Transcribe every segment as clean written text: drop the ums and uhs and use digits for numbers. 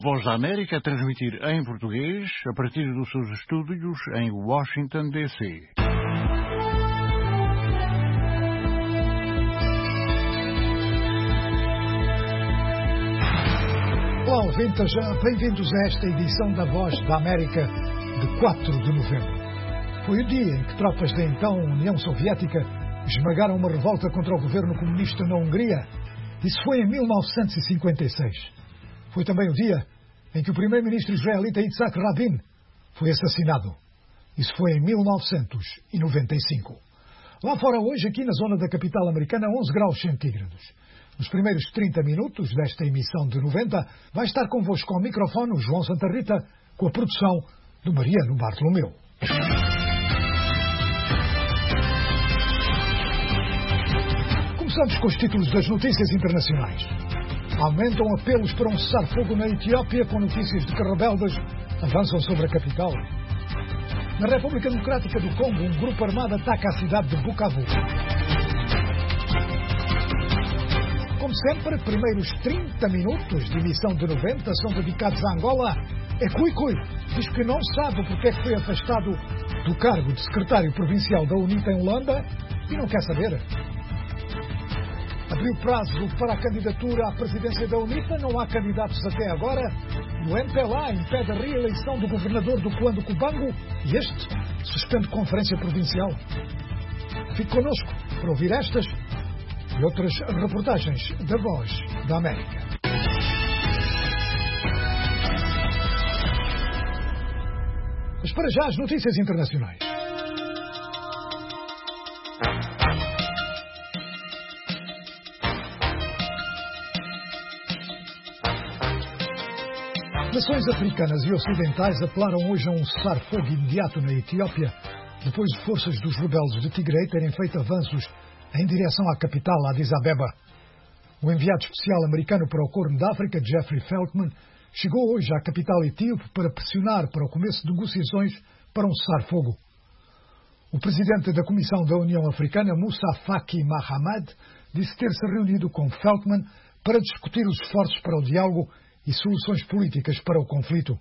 Voz da América a transmitir em português a partir dos seus estúdios em Washington, D.C. Olá, ouvintes, bem-vindos a esta edição da Voz da América de 4 de novembro. Foi o dia em que tropas da então União Soviética esmagaram uma revolta contra o governo comunista na Hungria. Isso foi em 1956. Foi também o dia em que o primeiro-ministro israelita Yitzhak Rabin foi assassinado. Isso foi em 1995. Lá fora hoje, aqui na zona da capital americana, 11 graus centígrados. Nos primeiros 30 minutos desta emissão de 90, vai estar convosco ao microfone o João Santa Rita, com a produção do Mariano Bartolomeu. Começamos com os títulos das notícias internacionais. Aumentam apelos para um cessar-fogo na Etiópia, com notícias de que rebeldes avançam sobre a capital. Na República Democrática do Congo, um grupo armado ataca a cidade de Bukavu. Como sempre, primeiros 30 minutos de emissão de 90 são dedicados a Angola. É Cuicui, diz que não sabe porque é que foi afastado do cargo de secretário provincial da UNITA em Holanda e não quer saber. Abriu prazo para a candidatura à presidência da UNITA, não há candidatos até agora. O MPLA impede a reeleição do governador do Clã do Cubango e este suspende conferência provincial. Fique connosco para ouvir estas e outras reportagens da Voz da América. Mas para já as notícias internacionais. Nações africanas e ocidentais apelaram hoje a um cessar-fogo imediato na Etiópia, depois de forças dos rebeldes de Tigray terem feito avanços em direção à capital, Addis Abeba. O enviado especial americano para o Corno da África, Jeffrey Feltman, chegou hoje à capital etíope para pressionar para o começo de negociações para um cessar-fogo. O presidente da Comissão da União Africana, Moussa Faki Mahamat, disse ter-se reunido com Feltman para discutir os esforços para o diálogo e soluções políticas para o conflito.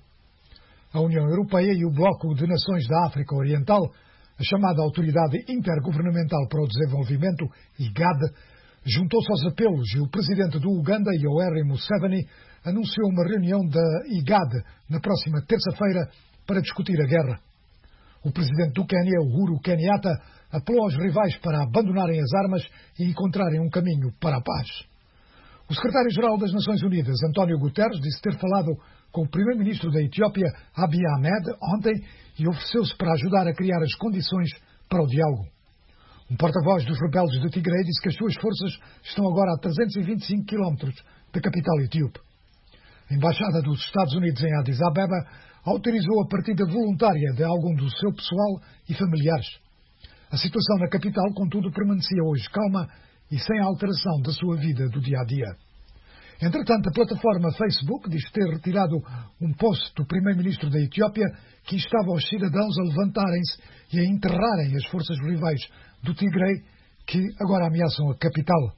A União Europeia e o Bloco de Nações da África Oriental, a chamada Autoridade Intergovernamental para o Desenvolvimento, IGAD, juntou-se aos apelos e o presidente do Uganda, Yoweri Museveni, anunciou uma reunião da IGAD na próxima terça-feira para discutir a guerra. O presidente do Quênia, Uhuru Kenyatta, apelou aos rivais para abandonarem as armas e encontrarem um caminho para a paz. O secretário-geral das Nações Unidas, António Guterres, disse ter falado com o primeiro-ministro da Etiópia, Abiy Ahmed, ontem e ofereceu-se para ajudar a criar as condições para o diálogo. Um porta-voz dos rebeldes de Tigray disse que as suas forças estão agora a 325 quilómetros da capital etíope. A Embaixada dos Estados Unidos em Addis Abeba autorizou a partida voluntária de algum do seu pessoal e familiares. A situação na capital, contudo, permanecia hoje calma e sem alteração da sua vida do dia-a-dia. Entretanto, a plataforma Facebook diz ter retirado um post do primeiro-ministro da Etiópia que instava os cidadãos a levantarem-se e a enterrarem as forças rivais do Tigray que agora ameaçam a capital.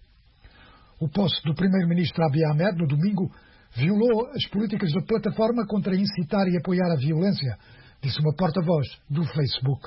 O post do primeiro-ministro Abiy Ahmed, no domingo, violou as políticas da plataforma contra incitar e apoiar a violência, disse uma porta-voz do Facebook.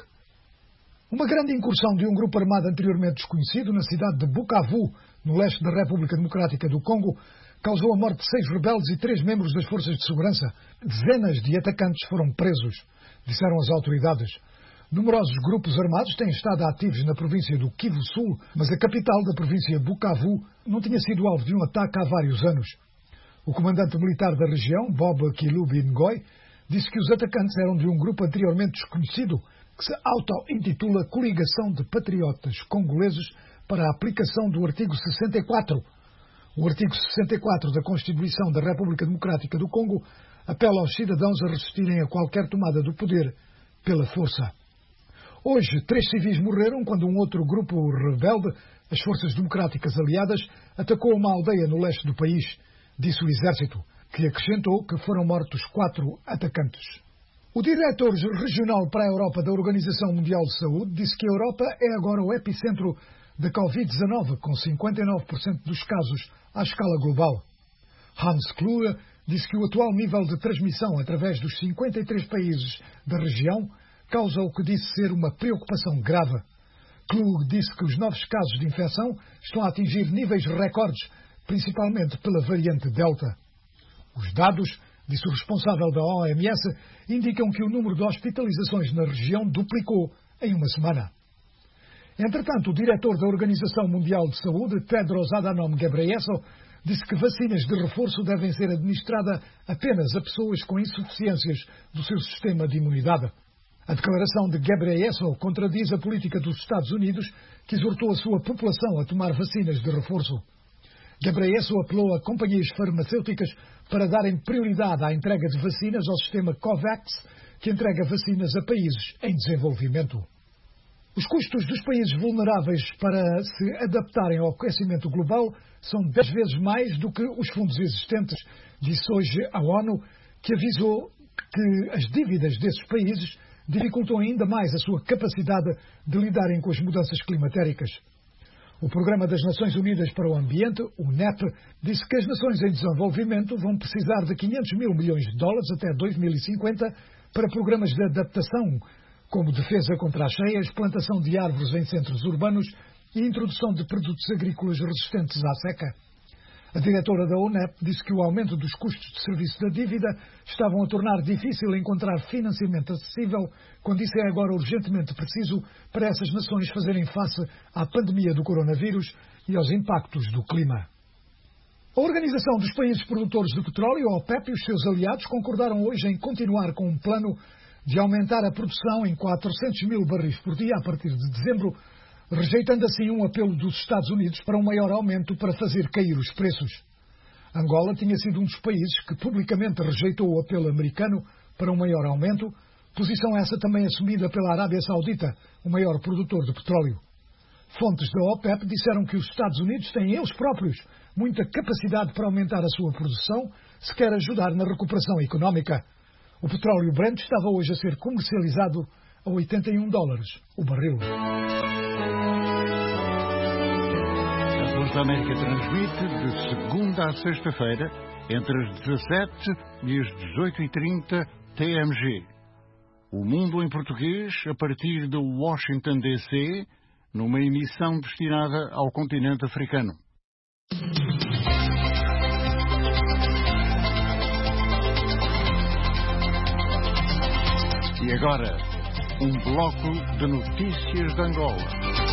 Uma grande incursão de um grupo armado anteriormente desconhecido na cidade de Bukavu, no leste da República Democrática do Congo, causou a morte de 6 rebeldes e 3 membros das forças de segurança. Dezenas de atacantes foram presos, disseram as autoridades. Numerosos grupos armados têm estado ativos na província do Kivu Sul, mas a capital da província, Bukavu, não tinha sido alvo de um ataque há vários anos. O comandante militar da região, Bob Kilubi Ngoy, disse que os atacantes eram de um grupo anteriormente desconhecido, que se auto-intitula Coligação de Patriotas Congoleses para a aplicação do artigo 64. O artigo 64 da Constituição da República Democrática do Congo apela aos cidadãos a resistirem a qualquer tomada do poder pela força. Hoje, 3 civis morreram quando um outro grupo rebelde, as Forças Democráticas Aliadas, atacou uma aldeia no leste do país, disse o Exército, que acrescentou que foram mortos 4 atacantes. O diretor regional para a Europa da Organização Mundial de Saúde disse que a Europa é agora o epicentro da Covid-19, com 59% dos casos à escala global. Hans Kluge disse que o atual nível de transmissão através dos 53 países da região causa o que disse ser uma preocupação grave. Klug disse que os novos casos de infecção estão a atingir níveis recordes, principalmente pela variante Delta. Os dados, disse o responsável da OMS, indicam que o número de hospitalizações na região duplicou em uma semana. Entretanto, o diretor da Organização Mundial de Saúde, Tedros Adhanom Ghebreyesus, disse que vacinas de reforço devem ser administradas apenas a pessoas com insuficiências do seu sistema de imunidade. A declaração de Ghebreyesus contradiz a política dos Estados Unidos, que exortou a sua população a tomar vacinas de reforço. Ghebreyesus apelou a companhias farmacêuticas para darem prioridade à entrega de vacinas ao sistema COVAX, que entrega vacinas a países em desenvolvimento. Os custos dos países vulneráveis para se adaptarem ao aquecimento global são 10 vezes mais do que os fundos existentes, disse hoje a ONU, que avisou que as dívidas desses países dificultam ainda mais a sua capacidade de lidarem com as mudanças climatéricas. O Programa das Nações Unidas para o Ambiente, o UNEP, disse que as nações em desenvolvimento vão precisar de 500 mil milhões de dólares até 2050 para programas de adaptação, como defesa contra as cheias, plantação de árvores em centros urbanos e introdução de produtos agrícolas resistentes à seca. A diretora da UNEP disse que o aumento dos custos de serviço da dívida estavam a tornar difícil encontrar financiamento acessível, quando isso é agora urgentemente preciso para essas nações fazerem face à pandemia do coronavírus e aos impactos do clima. A Organização dos Países Produtores de Petróleo, a OPEP, e os seus aliados concordaram hoje em continuar com um plano de aumentar a produção em 400 mil barris por dia a partir de dezembro, rejeitando assim um apelo dos Estados Unidos para um maior aumento para fazer cair os preços. Angola tinha sido um dos países que publicamente rejeitou o apelo americano para um maior aumento, posição essa também assumida pela Arábia Saudita, o maior produtor de petróleo. Fontes da OPEP disseram que os Estados Unidos têm eles próprios muita capacidade para aumentar a sua produção se quer ajudar na recuperação económica. O petróleo Brent estava hoje a ser comercializado a $81 o barril. A Voz da América transmite de segunda a sexta-feira, entre as 17 e as 18h30 TMG. O Mundo em Português, a partir de Washington, D.C., numa emissão destinada ao continente africano. E agora, um bloco de notícias de Angola.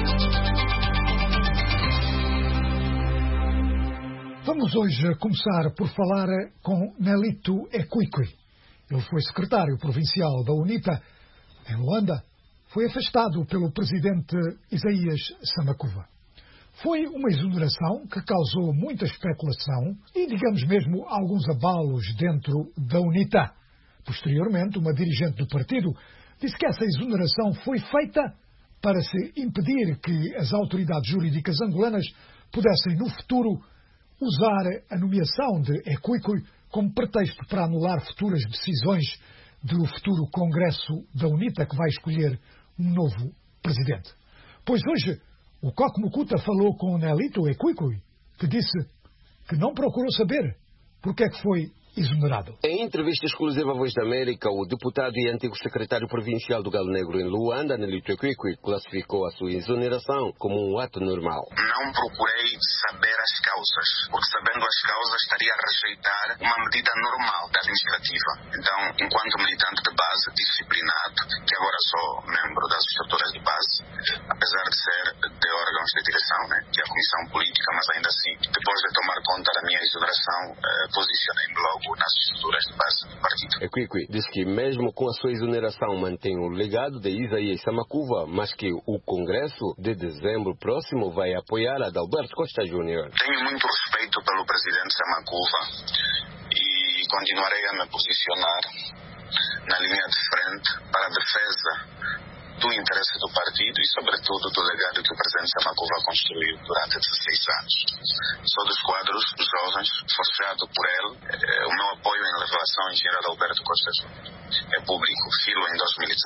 Vamos hoje começar por falar com Nelito Equiqui. Ele foi secretário provincial da UNITA em Luanda. Foi afastado pelo presidente Isaías Samakuva. Foi uma exoneração que causou muita especulação e, digamos mesmo, alguns abalos dentro da UNITA. Posteriormente, uma dirigente do partido disse que essa exoneração foi feita para se impedir que as autoridades jurídicas angolanas pudessem, no futuro, usar a nomeação de Equiqui como pretexto para anular futuras decisões do futuro Congresso da UNITA, que vai escolher um novo presidente. Pois hoje, o Coque Mukuta falou com Nelito Equiqui, que disse que não procurou saber porque é que foi exonerado. Em entrevista exclusiva à Voz da América, o deputado e antigo secretário provincial do Galo Negro em Luanda, Nelito Equiqui, classificou a sua exoneração como um ato normal. Não procurei saber as causas, porque sabendo as causas estaria a rejeitar uma medida normal da administrativa. Então, enquanto militante de base, disciplinado, que agora sou membro das estruturas de base, apesar de ser de órgãos de direção, que é a Comissão Política, mas ainda assim, depois de tomar conta da minha exoneração, posicionei-me logo nas estruturas de base do partido. Equiqui diz que mesmo com a sua exoneração mantém o legado de Isaías Samakuva, mas que o Congresso de dezembro próximo vai apoiar Adalberto Costa Júnior. Tenho muito respeito pelo presidente Samakuva e continuarei a me posicionar na linha de frente para a defesa do interesse do partido e, sobretudo, do legado que o presidente Samakuva construiu durante 16 anos. Sou dos quadros jovens, forjado por ele. O meu apoio em relação ao engenheiro Adalberto Costa Júnior é público, filo em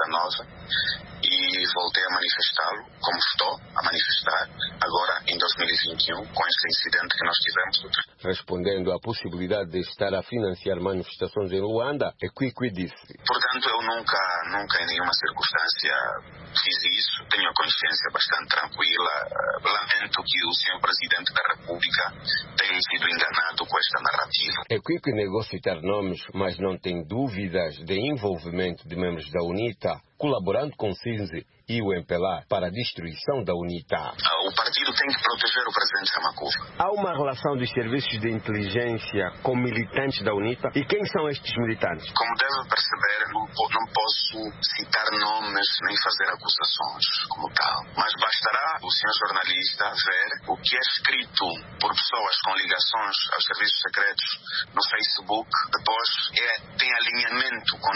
2019 e voltei a manifestá-lo, como estou a manifestar agora em 2021, com este incidente que nós tivemos. Respondendo à possibilidade de estar a financiar manifestações em Luanda, Equique disse: Portanto, eu nunca em nenhuma circunstância fiz isso. Tenho a consciência bastante tranquila. Lamento que o senhor Presidente da República tenha sido enganado com esta narrativa. Equique negou citar nomes, mas não tem dúvidas de envolvimento de membros da UNITA, colaborando com o CINZE e o MPLA para a destruição da UNITA. O partido tem que proteger o presidente Samakuva. Há uma relação dos serviços de inteligência com militantes da UNITA. E quem são estes militantes? Como deve perceber, não posso citar nomes nem fazer acusações como tal. Mas bastará o senhor jornalista ver o que é escrito por pessoas com ligações aos serviços secretos no Facebook. Depois tem alinhamento com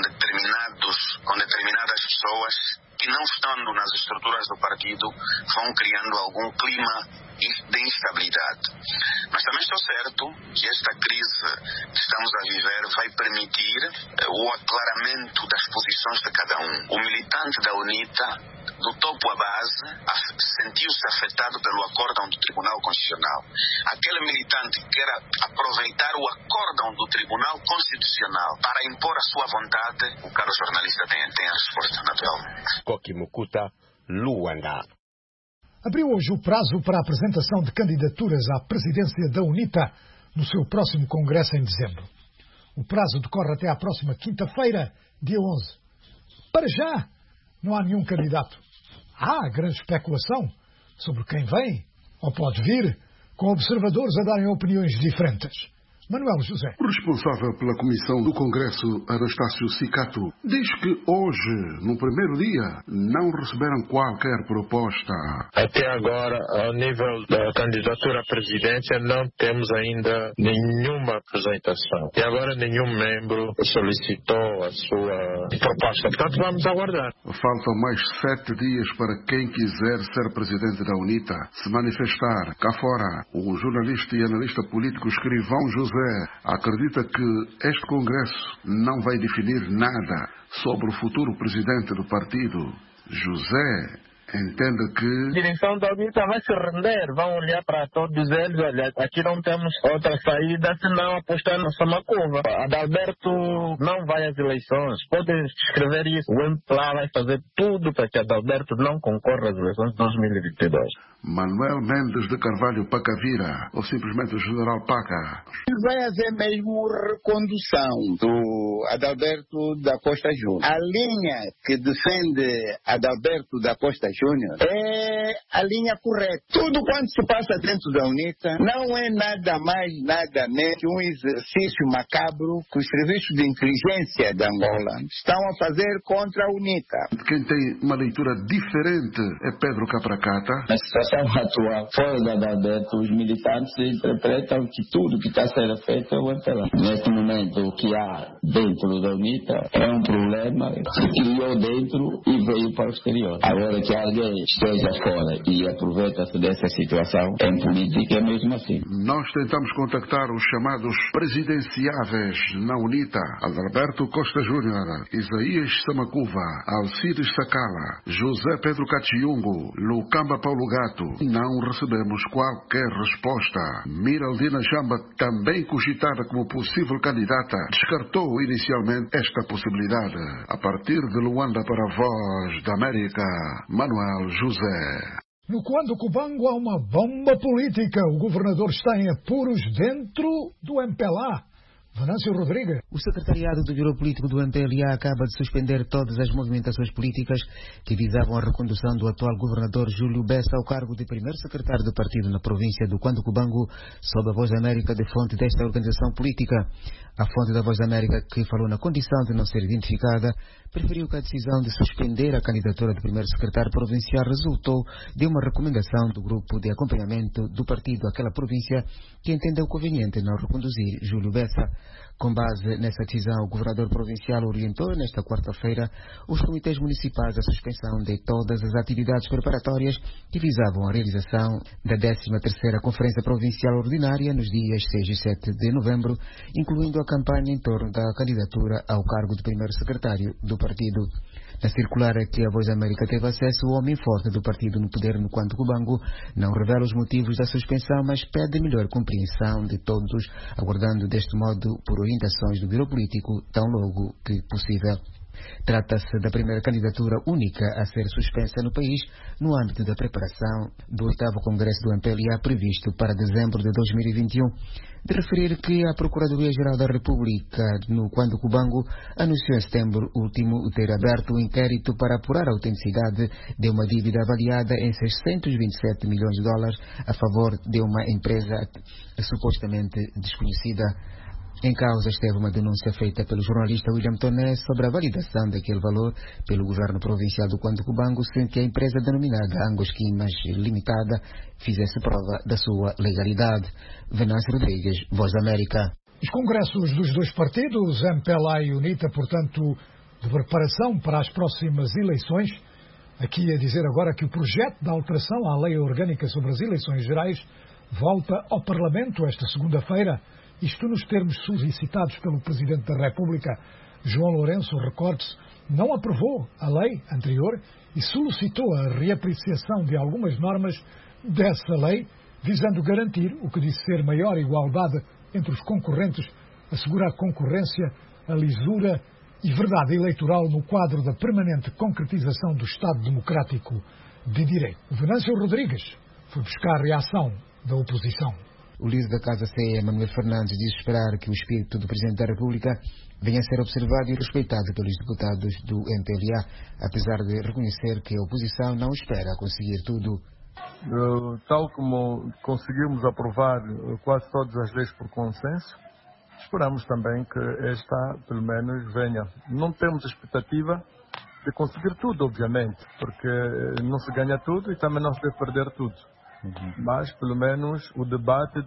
determinadas pessoas que, não estando nas estruturas do partido, vão criando algum clima de instabilidade. Mas também estou certo que esta crise que estamos a viver vai permitir o aclaramento das posições de cada um. O militante da UNITA, do topo à base, sentiu-se afetado pelo acórdão do Tribunal Constitucional. Aquele militante que quer aproveitar o acórdão do Tribunal Constitucional para impor a sua vontade, o caro jornalista tem a resposta, naturalmente. Koki Mukuta, Luanda. Abriu hoje o prazo para a apresentação de candidaturas à presidência da UNITA no seu próximo congresso em dezembro. O prazo decorre até à próxima quinta-feira, dia 11. Para já, não há nenhum candidato. Há grande especulação sobre quem vem ou pode vir, com observadores a darem opiniões diferentes. Manuel José. O responsável pela comissão do Congresso, Anastácio Cicato, diz que hoje, no primeiro dia, não receberam qualquer proposta. Até agora, ao nível da candidatura à presidência, não temos ainda nenhuma apresentação. Até agora, nenhum membro solicitou a sua proposta. Portanto, vamos aguardar. Faltam mais 7 dias para quem quiser ser presidente da UNITA se manifestar. Cá fora, o jornalista e analista político Escrivão José acredita que este Congresso não vai definir nada sobre o futuro presidente do partido. José entende que a direção da UNITA vai se render, vão olhar para todos eles, olha, aqui não temos outra saída senão apostar na Samakuva. Adalberto não vai às eleições, podem escrever isso. O MPLA vai fazer tudo para que Adalberto não concorra às eleições de 2022. Manuel Mendes de Carvalho Pacavira, ou simplesmente o General Paca. Vai haver mesmo recondução do Adalberto da Costa Júnior. A linha que defende Adalberto da Costa Júnior é a linha correta. Tudo quanto se passa dentro da UNITA não é nada mais, nada menos que um exercício macabro que os serviços de inteligência da Angola estão a fazer contra a UNITA. Quem tem uma leitura diferente é Pedro Capracata. Na situação atual, fora da Adalberto, os militantes interpretam que tudo que está sendo feito é o MPLA. Neste momento, o que há dentro da UNITA é um problema que se criou dentro e veio para o exterior. Agora que alguém esteja fora e aproveita-se dessa situação, em política é mesmo assim. Nós tentamos contactar os chamados presidenciáveis na UNITA: Adalberto Costa Júnior, Isaías Samakuva, Alcides Sacala, José Pedro Cachiungo, Lucamba Paulo Gato. Não recebemos qualquer resposta. Miraldina Jamba, também cogitada como possível candidata, descartou inicialmente esta possibilidade. A partir de Luanda para a Voz da América, Manuel José. No Cuando Cubango há uma bomba política. O governador está em apuros dentro do MPLA. Venâncio Rodrigues. O secretariado do Bureau Político do MPLA acaba de suspender todas as movimentações políticas que visavam a recondução do atual governador Júlio Bessa ao cargo de primeiro secretário do partido na província do Cuando Cubango, sob a Voz da América de fonte desta organização política. A fonte da Voz da América, que falou na condição de não ser identificada, preferiu que a decisão de suspender a candidatura do primeiro secretário provincial resultou de uma recomendação do grupo de acompanhamento do partido àquela província, que entendeu conveniente não reconduzir Júlio Bessa. Com base nessa decisão, o governador provincial orientou nesta quarta-feira os comitês municipais à suspensão de todas as atividades preparatórias que visavam a realização da 13ª Conferência Provincial Ordinária nos dias 6 e 7 de novembro, incluindo a campanha em torno da candidatura ao cargo de primeiro secretário do partido. Na circular a que a Voz da América teve acesso, o homem forte do partido no poder no Quanto Cubango não revela os motivos da suspensão, mas pede melhor compreensão de todos, aguardando deste modo por orientações do Biro Político tão logo que possível. Trata-se da primeira candidatura única a ser suspensa no país no âmbito da preparação do 8º Congresso do MPLA previsto para dezembro de 2021. De referir que a Procuradoria-Geral da República no Quanto Cubango anunciou em setembro último ter aberto um inquérito para apurar a autenticidade de uma dívida avaliada em 627 milhões de dólares a favor de uma empresa supostamente desconhecida. Em causa esteve uma denúncia feita pelo jornalista William Toné sobre a validação daquele valor pelo governo provincial do Quanto Cubango, sem que a empresa denominada Angos Quimas Limitada fizesse prova da sua legalidade. Venâncio Rodrigues, Voz da América. Os congressos dos dois partidos, MPLA e UNITA, portanto, de preparação para as próximas eleições. Aqui a dizer agora que o projeto da alteração à Lei Orgânica sobre as Eleições Gerais volta ao Parlamento esta segunda-feira. Isto nos termos solicitados pelo Presidente da República, João Lourenço, recorde-se, não aprovou a lei anterior e solicitou a reapreciação de algumas normas dessa lei, visando garantir o que disse ser maior igualdade entre os concorrentes, assegurar concorrência, a lisura e verdade eleitoral no quadro da permanente concretização do Estado Democrático de Direito. O Venâncio Rodrigues foi buscar a reação da oposição. O líder da Casa CE, Manuel Fernandes, diz esperar que o espírito do Presidente da República venha a ser observado e respeitado pelos deputados do MPLA, apesar de reconhecer que a oposição não espera conseguir tudo. Tal como conseguimos aprovar quase todas as leis por consenso, esperamos também que esta, pelo menos, venha. Não temos expectativa de conseguir tudo, obviamente, porque não se ganha tudo e também não se deve perder tudo. Mas, pelo menos, o debate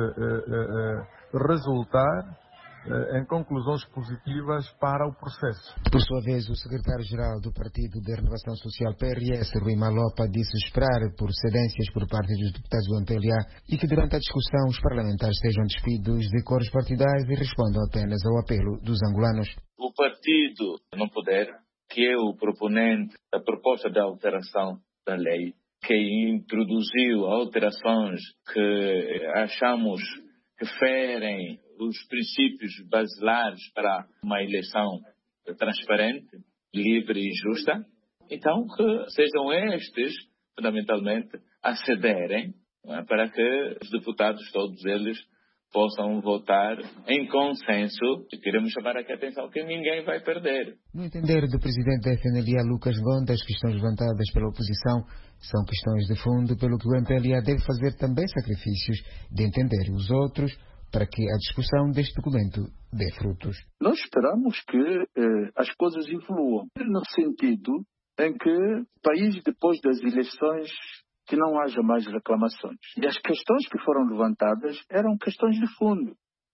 deve resultar em conclusões positivas para o processo. Por sua vez, o secretário-geral do Partido de Renovação Social PRS, Rui Malopa, disse esperar por cedências por parte dos deputados do MPLA e que durante a discussão os parlamentares sejam despidos de cores partidárias e respondam apenas ao apelo dos angolanos. O partido no poder, que é o proponente da proposta de alteração da lei, que introduziu alterações que achamos que ferem os princípios basilares para uma eleição transparente, livre e justa. Então, que sejam estes, fundamentalmente, a cederem, para que os deputados, todos eles, possam votar em consenso. E queremos chamar aqui a atenção que ninguém vai perder. No entender do presidente da FNLA, Lucas Gonda, as questões levantadas pela oposição são questões de fundo, pelo que o MPLA deve fazer também sacrifícios de entender os outros para que a discussão deste documento dê frutos. Nós esperamos que as coisas evoluam, no sentido em que o país, depois das eleições, que não haja mais reclamações. E as questões que foram levantadas eram questões de fundo.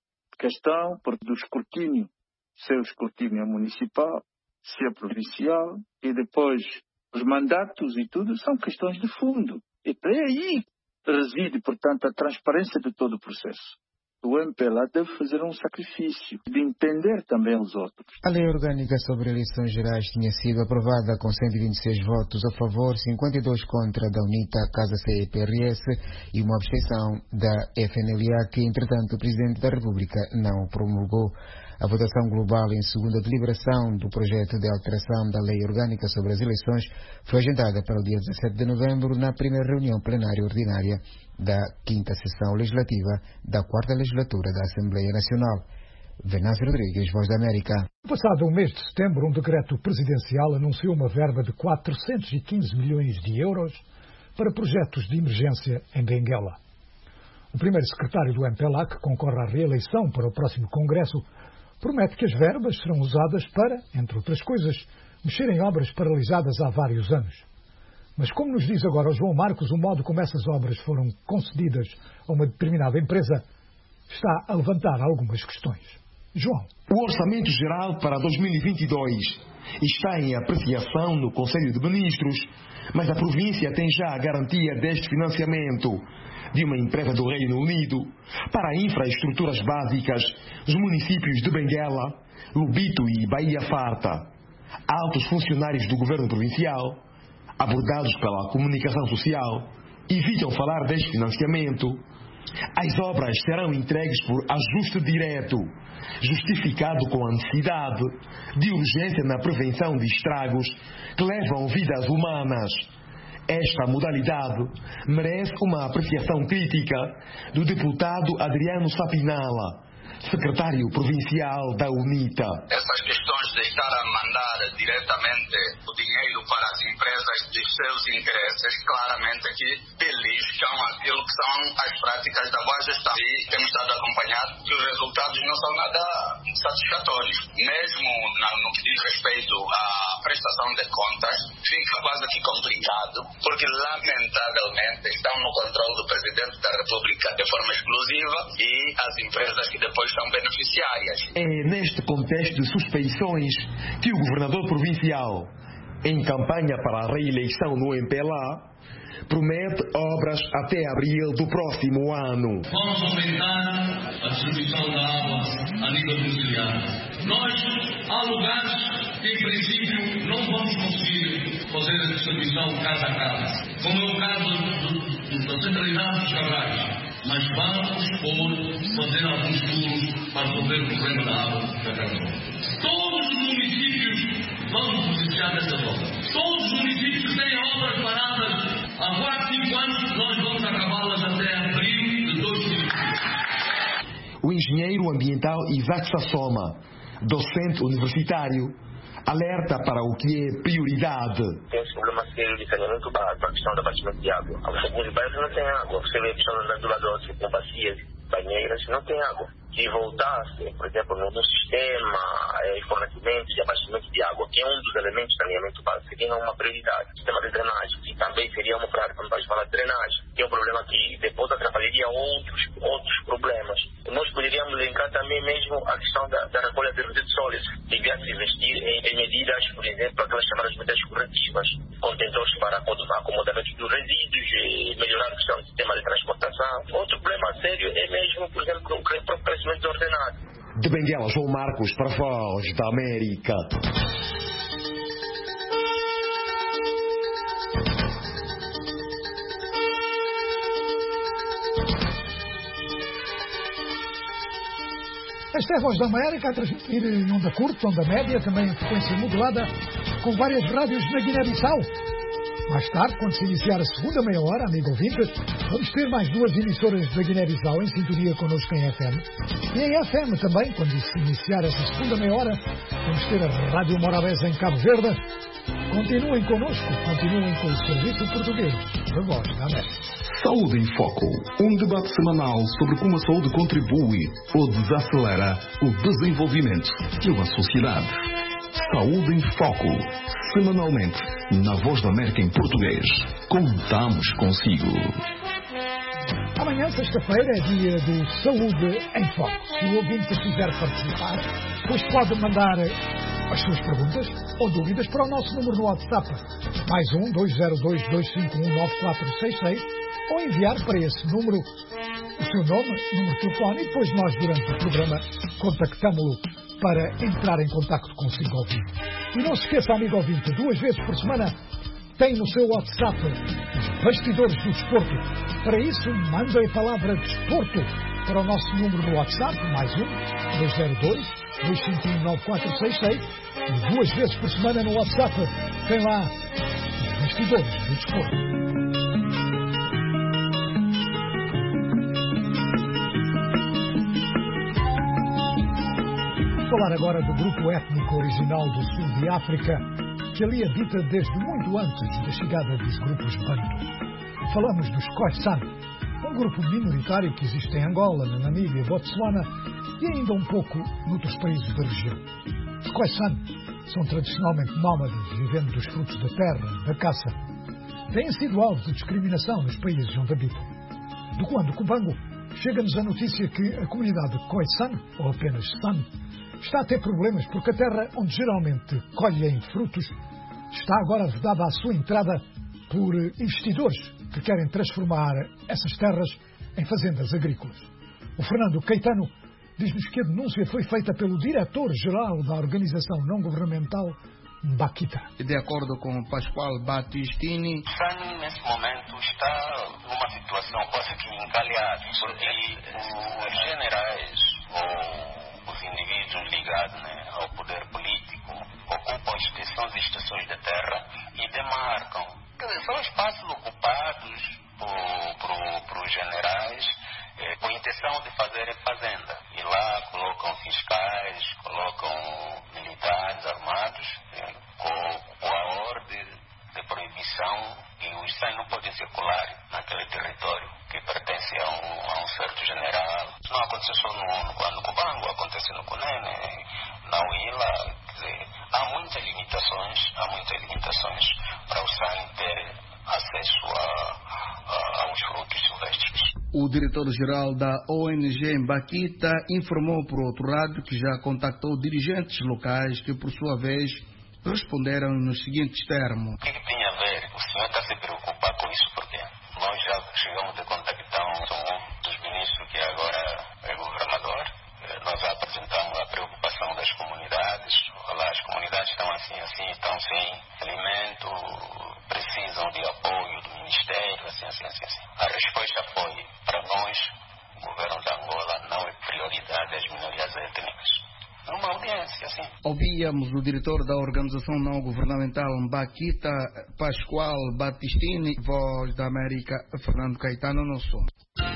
Questão do escrutínio, se é o escrutínio municipal, se é provincial, e depois os mandatos e tudo são questões de fundo. E é aí que reside, portanto, a transparência de todo o processo. O MPLA deve fazer um sacrifício de entender também os outros. A lei orgânica sobre eleições gerais tinha sido aprovada com 126 votos a favor, 52 contra da UNITA, Casa CE e PRS e uma abstenção da FNLA, que entretanto o Presidente da República não promulgou. A votação global em segunda deliberação do projeto de alteração da lei orgânica sobre as eleições foi agendada para o dia 17 de novembro na primeira reunião plenária ordinária da 5ª sessão legislativa da 4ª legislatura da Assembleia Nacional. Venâncio Rodrigues, Voz da América. No passado mês de setembro, um decreto presidencial anunciou uma verba de 415 milhões de euros para projetos de emergência em Benguela. O primeiro secretário do MPLA, que concorre à reeleição para o próximo Congresso, promete que as verbas serão usadas para, entre outras coisas, mexer em obras paralisadas há vários anos. Mas, como nos diz agora o João Marcos, o modo como essas obras foram concedidas a uma determinada empresa está a levantar algumas questões. João. O Orçamento Geral para 2022 está em apreciação no Conselho de Ministros, mas a província tem já a garantia deste financiamento de uma empresa do Reino Unido para infraestruturas básicas nos municípios de Benguela, Lubito e Bahia Farta. altos funcionários do governo provincial, abordados pela comunicação social, evitam falar deste financiamento. As obras serão entregues por ajuste direto, justificado com a necessidade de urgência na prevenção de estragos que levam vidas humanas. Esta modalidade merece uma apreciação crítica do deputado Adriano Sapinala, secretário provincial da UNITA. Essas questões de estar a mandar diretamente o dinheiro para as empresas de seus interesses, claramente que beliscam aquilo que são as práticas da boa gestão. E temos estado a acompanhar que os resultados não são nada satisfatórios. Mesmo no que diz respeito à prestação de contas, fica quase que complicado, porque lamentavelmente estão no controle do Presidente da República de forma exclusiva e as empresas que depois são beneficiárias. É neste contexto de suspeições que o governador provincial, em campanha para a reeleição no MPLA, promete obras até abril do próximo ano. Vamos aumentar a distribuição da água a nível domiciliar. Nós, há lugares que, em princípio, não vamos conseguir fazer a distribuição casa a casa, como é o caso da centralidade dos Cabrais. Mas vamos fazer alguns furos para resolver o problema da água da Carnaval. Todos os municípios vão beneficiar dessas obras. Todos os municípios que têm obras paradas há 4, 5 anos, nós vamos acabá-las até abril de 2020. O engenheiro ambiental Isaac Sassoma, docente universitário, alerta para o que é prioridade. Tem esse problema sério de saneamento básico, a questão do abatimento de água. Alguns bairros não tem água. Você vê a questão das doadores com bacias, banheiras, não tem água. Se voltasse, por exemplo, no sistema de fornecimento e abastecimento de água, que é um dos elementos do saneamento básico, seria uma prioridade. O sistema de drenagem, que também seria uma prioridade quando nós falamos de drenagem, que é um problema que depois atrapalharia outros problemas. Nós poderíamos linkar também mesmo a questão da recolha de resíduos sólidos. Devia-se investir em medidas, por exemplo, aquelas chamadas medidas corretivas, contentores para acomodamento dos resíduos, melhorar a questão do sistema de transportação. Outro problema sério é mesmo, por exemplo, o próprio crescimento desordenado. De Benguela, João Marcos, para a Voz da América. Esta é a Voz da América, a transmitir em onda curta, onda média, também em frequência modulada, com várias rádios na Guiné-Bissau. Mais tarde, quando se iniciar a segunda meia hora, amigo ouvinte, vamos ter mais 2 emissoras da Guiné-Bissau em sintonia connosco em FM. E em FM também, quando se iniciar essa segunda meia hora, vamos ter a Rádio Morabeza em Cabo Verde. Continuem connosco, continuem com o serviço português da Voz da América. Saúde em Foco, um debate semanal sobre como a saúde contribui ou desacelera o desenvolvimento de uma sociedade. Saúde em Foco, semanalmente, na Voz da América em português. Contamos consigo. Amanhã, sexta-feira, é dia do Saúde em Foco. Se o ouvinte quiser participar, pois pode mandar as suas perguntas ou dúvidas para o nosso número no WhatsApp, +1 202 251 9466, ou enviar para esse número o seu nome, número de telefone, e depois nós, durante o programa, contactámo-lo para entrar em contacto consigo ouvinte. E não se esqueça, amigo ouvinte, 2 vezes por semana tem no seu WhatsApp os bastidores do desporto. Para isso, manda a palavra desporto para o nosso número no WhatsApp, +1 202 251 9466, e 2 vezes por semana no WhatsApp tem lá os bastidores do desporto. Vou falar agora do grupo étnico original do sul de África, que ali habita desde muito antes da chegada dos grupos Bantu. Falamos dos Khoisan, um grupo minoritário que existe em Angola, na Namíbia, Botsuana e ainda um pouco noutros países da região. Os Khoisan são tradicionalmente nómadas, vivendo dos frutos da terra, da caça. Têm sido alvo de discriminação nos países onde habitam. Do Cuando Cubango, chega-nos a notícia que a comunidade Khoisan, ou apenas San, está a ter problemas porque a terra onde geralmente colhem frutos está agora vedada à sua entrada por investidores que querem transformar essas terras em fazendas agrícolas. O Fernando Caetano diz-nos que a denúncia foi feita pelo diretor-geral da organização não governamental Mbakita. De acordo com Pascoal Battistini, Sani, nesse momento, está numa situação quase que encalhada, porque os generais ou os indivíduos ligados, né, ao poder político ocupam estações de terra e demarcam. Quer dizer, são espaços ocupados por generais com a intenção de fazer fazenda. E lá colocam fiscais, colocam militares armados com a ordem de proibição, e os SAI não podem circular naquele território que pertence a um certo general. Isso não acontece só no Cubango, acontece no Cunene, na Huila. Quer dizer, há muitas limitações para o SAI ter acesso aos frutos silvestres. O diretor-geral da ONG Mbakita informou, por outro lado, que já contactou dirigentes locais que, por sua vez, responderam nos seguintes termos. O que tem a ver? O senhor está a se preocupar com isso porque nós já chegamos a contactar um dos ministros que agora é governador. Nós apresentamos a preocupação das comunidades. Olá, as comunidades estão assim, estão sem alimento, precisam de apoio do Ministério, assim. A resposta foi, para nós, o governo da Angola não é prioridade às minorias étnicas. Numa audiência, assim. Ouvíamos o diretor da organização não governamental Mbakita, Pascoal Battistini, Voz da América, Fernando Caetano, no som.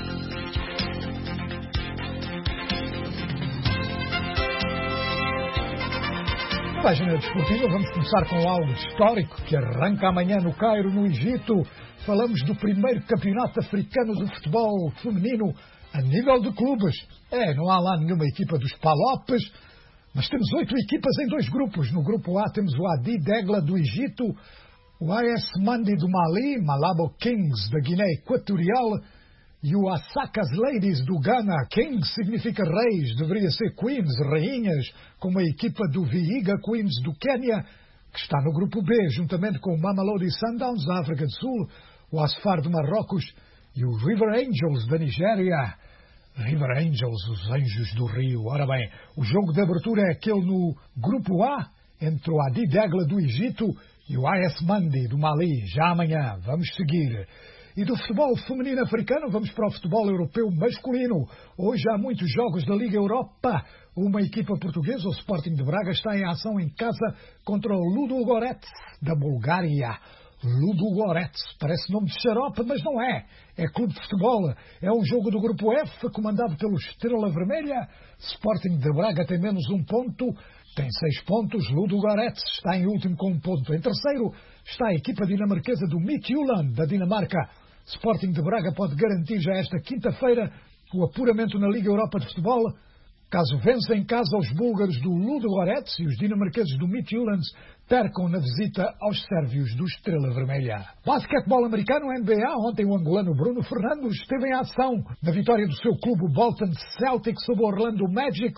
Na página desportiva vamos começar com algo histórico que arranca amanhã no Cairo, no Egito. Falamos do primeiro campeonato africano de futebol feminino a nível de clubes. Não há lá nenhuma equipa dos Palopes, mas temos 8 equipas em 2 grupos. No grupo A temos o Adi Degla do Egito, o AS Mandi do Mali, Malabo Kings da Guiné Equatorial e o Asakas Ladies do Ghana. King significa reis, deveria ser Queens, rainhas, como a equipa do Vihiga Queens do Quênia, que está no grupo B, juntamente com o Mamelodi Sundowns da África do Sul, o Asfar de Marrocos e o River Angels da Nigéria. River Angels, os anjos do Rio. Ora bem, o jogo de abertura é aquele no grupo A, entre o Adi Degla do Egito e o AS Mandi do Mali. Já amanhã, vamos seguir. E do futebol feminino africano, vamos para o futebol europeu masculino. Hoje há muitos jogos da Liga Europa. Uma equipa portuguesa, o Sporting de Braga, está em ação em casa contra o Ludogorets da Bulgária. Ludogorets, parece nome de xarope, mas não é. É clube de futebol. É um jogo do grupo F, comandado pelo Estrela Vermelha. Sporting de Braga tem menos 1 ponto, tem 6 pontos. Ludogorets está em último com 1 ponto. Em terceiro está a equipa dinamarquesa do Midtjylland, da Dinamarca. Sporting de Braga pode garantir já esta quinta-feira o apuramento na Liga Europa de Futebol, caso vença em casa os búlgaros do Ludogorets e os dinamarqueses do Midtjylland percam na visita aos sérvios do Estrela Vermelha. Basquetebol americano, NBA, ontem o angolano Bruno Fernandes esteve em ação na vitória do seu clube, o Bolton Celtics, sobre o Orlando Magic,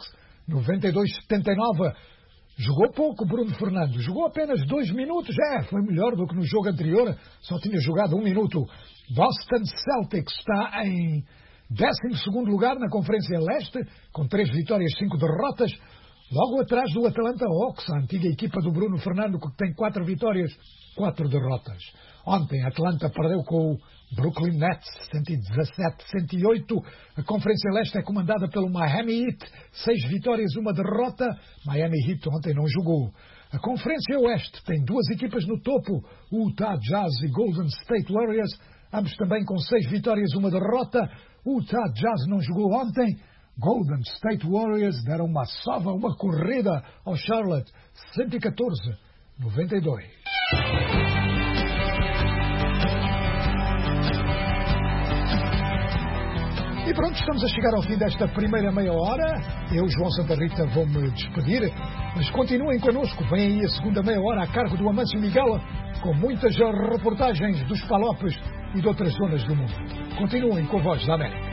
92-79. Jogou pouco Bruno Fernandes, jogou apenas 2 minutos, foi melhor do que no jogo anterior, só tinha jogado 1 minuto. Boston Celtics está em 12º lugar na Conferência Leste, com 3 vitórias, 5 derrotas, logo atrás do Atlanta Hawks, a antiga equipa do Bruno Fernandes, que tem 4 vitórias, 4 derrotas. Ontem, Atlanta perdeu com o Brooklyn Nets, 117-108. A Conferência Leste é comandada pelo Miami Heat, 6 vitórias, 1 derrota. Miami Heat ontem não jogou. A Conferência Oeste tem 2 equipas no topo, Utah Jazz e Golden State Warriors, ambos também com 6 vitórias, 1 derrota. Utah Jazz não jogou ontem. Golden State Warriors deram uma sova, uma corrida ao Charlotte, 114-92. E pronto, estamos a chegar ao fim desta primeira meia hora. Eu, João Santa Rita, vou-me despedir, mas continuem connosco. Vem aí a segunda meia hora a cargo do Amâncio Miguel, com muitas reportagens dos Palopes e de outras zonas do mundo. Continuem com a Voz da América.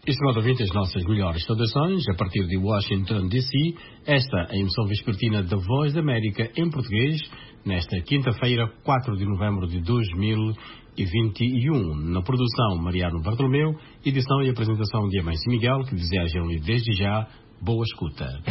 Estimado ouvinte, as nossas melhores saudações a partir de Washington, D.C. Esta é a emissão vespertina da Voz da América em português, nesta quinta-feira, 4 de novembro de 2021. Na produção, Mariano Bartolomeu, edição e apresentação de Amancio Miguel, que desejam-lhe desde já boa escuta.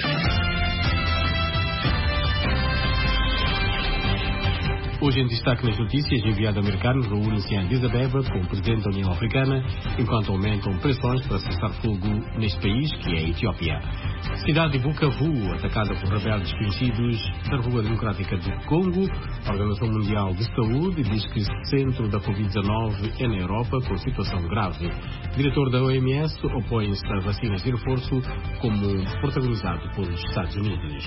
Hoje em destaque nas notícias, enviados americanos reúnem-se em Addis Abeba com o presidente da União Africana, enquanto aumentam pressões para cessar fogo neste país, que é a Etiópia. Cidade de Bukavu, atacada por rebeldes conhecidos da República Democrática do Congo. A Organização Mundial de Saúde diz que o centro da Covid-19 é na Europa, com situação grave. O diretor da OMS opõe-se a vacinas de reforço, como protagonizado pelos Estados Unidos.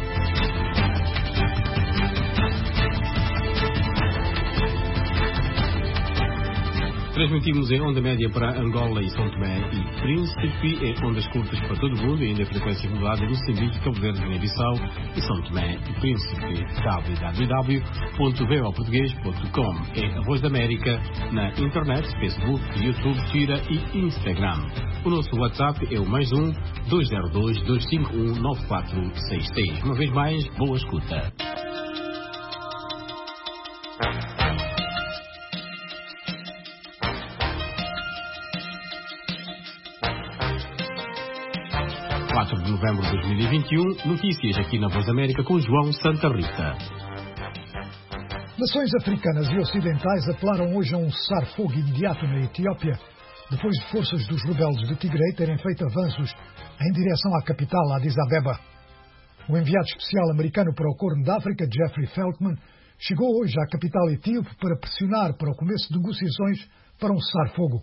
Transmitimos em onda média para Angola e São Tomé e Príncipe, em ondas curtas para todo o mundo e ainda frequência modulada no Moçambique, Cabo Verde, Guiné-Bissau e São Tomé e Príncipe. www.voaportugues.com. É a Voz da América na internet, Facebook, YouTube, Twitter e Instagram. O nosso WhatsApp é o +1 202 251 9463. Uma vez mais, boa escuta. De novembro de 2021, notícias aqui na Voz América com João Santa Rita. Nações africanas e ocidentais apelaram hoje a um cessar-fogo imediato na Etiópia, depois de forças dos rebeldes de Tigray terem feito avanços em direção à capital, Addis Abeba. O enviado especial americano para o Corno da África, Jeffrey Feltman, chegou hoje à capital etíope para pressionar para o começo de negociações para um cessar-fogo.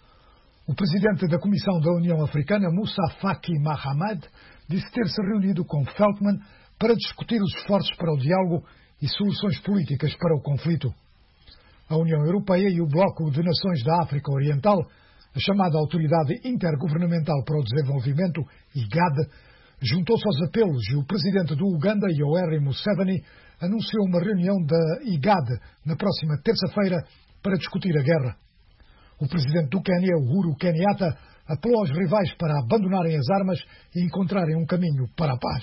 O presidente da Comissão da União Africana, Moussa Faki Mahamat, disse ter-se reunido com Feltman para discutir os esforços para o diálogo e soluções políticas para o conflito. A União Europeia e o Bloco de Nações da África Oriental, a chamada Autoridade Intergovernamental para o Desenvolvimento, IGAD, juntou-se aos apelos e o presidente do Uganda, Yoweri Museveni, anunciou uma reunião da IGAD na próxima terça-feira para discutir a guerra. O presidente do Quênia, Uhuru Kenyatta, apelou aos rivais para abandonarem as armas e encontrarem um caminho para a paz.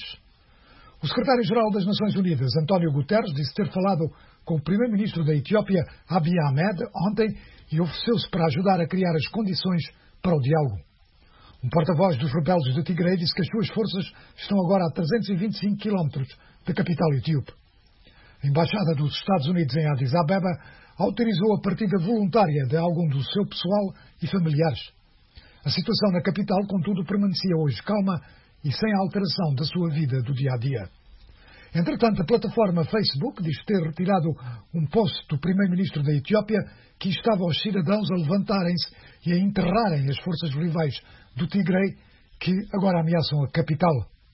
O secretário-geral das Nações Unidas, António Guterres, disse ter falado com o primeiro-ministro da Etiópia, Abiy Ahmed, ontem e ofereceu-se para ajudar a criar as condições para o diálogo. Um porta-voz dos rebeldes de Tigray disse que as suas forças estão agora a 325 quilómetros da capital etíope. A Embaixada dos Estados Unidos em Addis Abeba autorizou a partida voluntária de algum do seu pessoal e familiares. A situação na capital, contudo, permanecia hoje calma e sem alteração da sua vida do dia-a-dia. Entretanto, a plataforma Facebook diz ter retirado um post do primeiro-ministro da Etiópia que instava os cidadãos a levantarem-se e a enterrarem as forças rivais do Tigray que agora ameaçam a capital.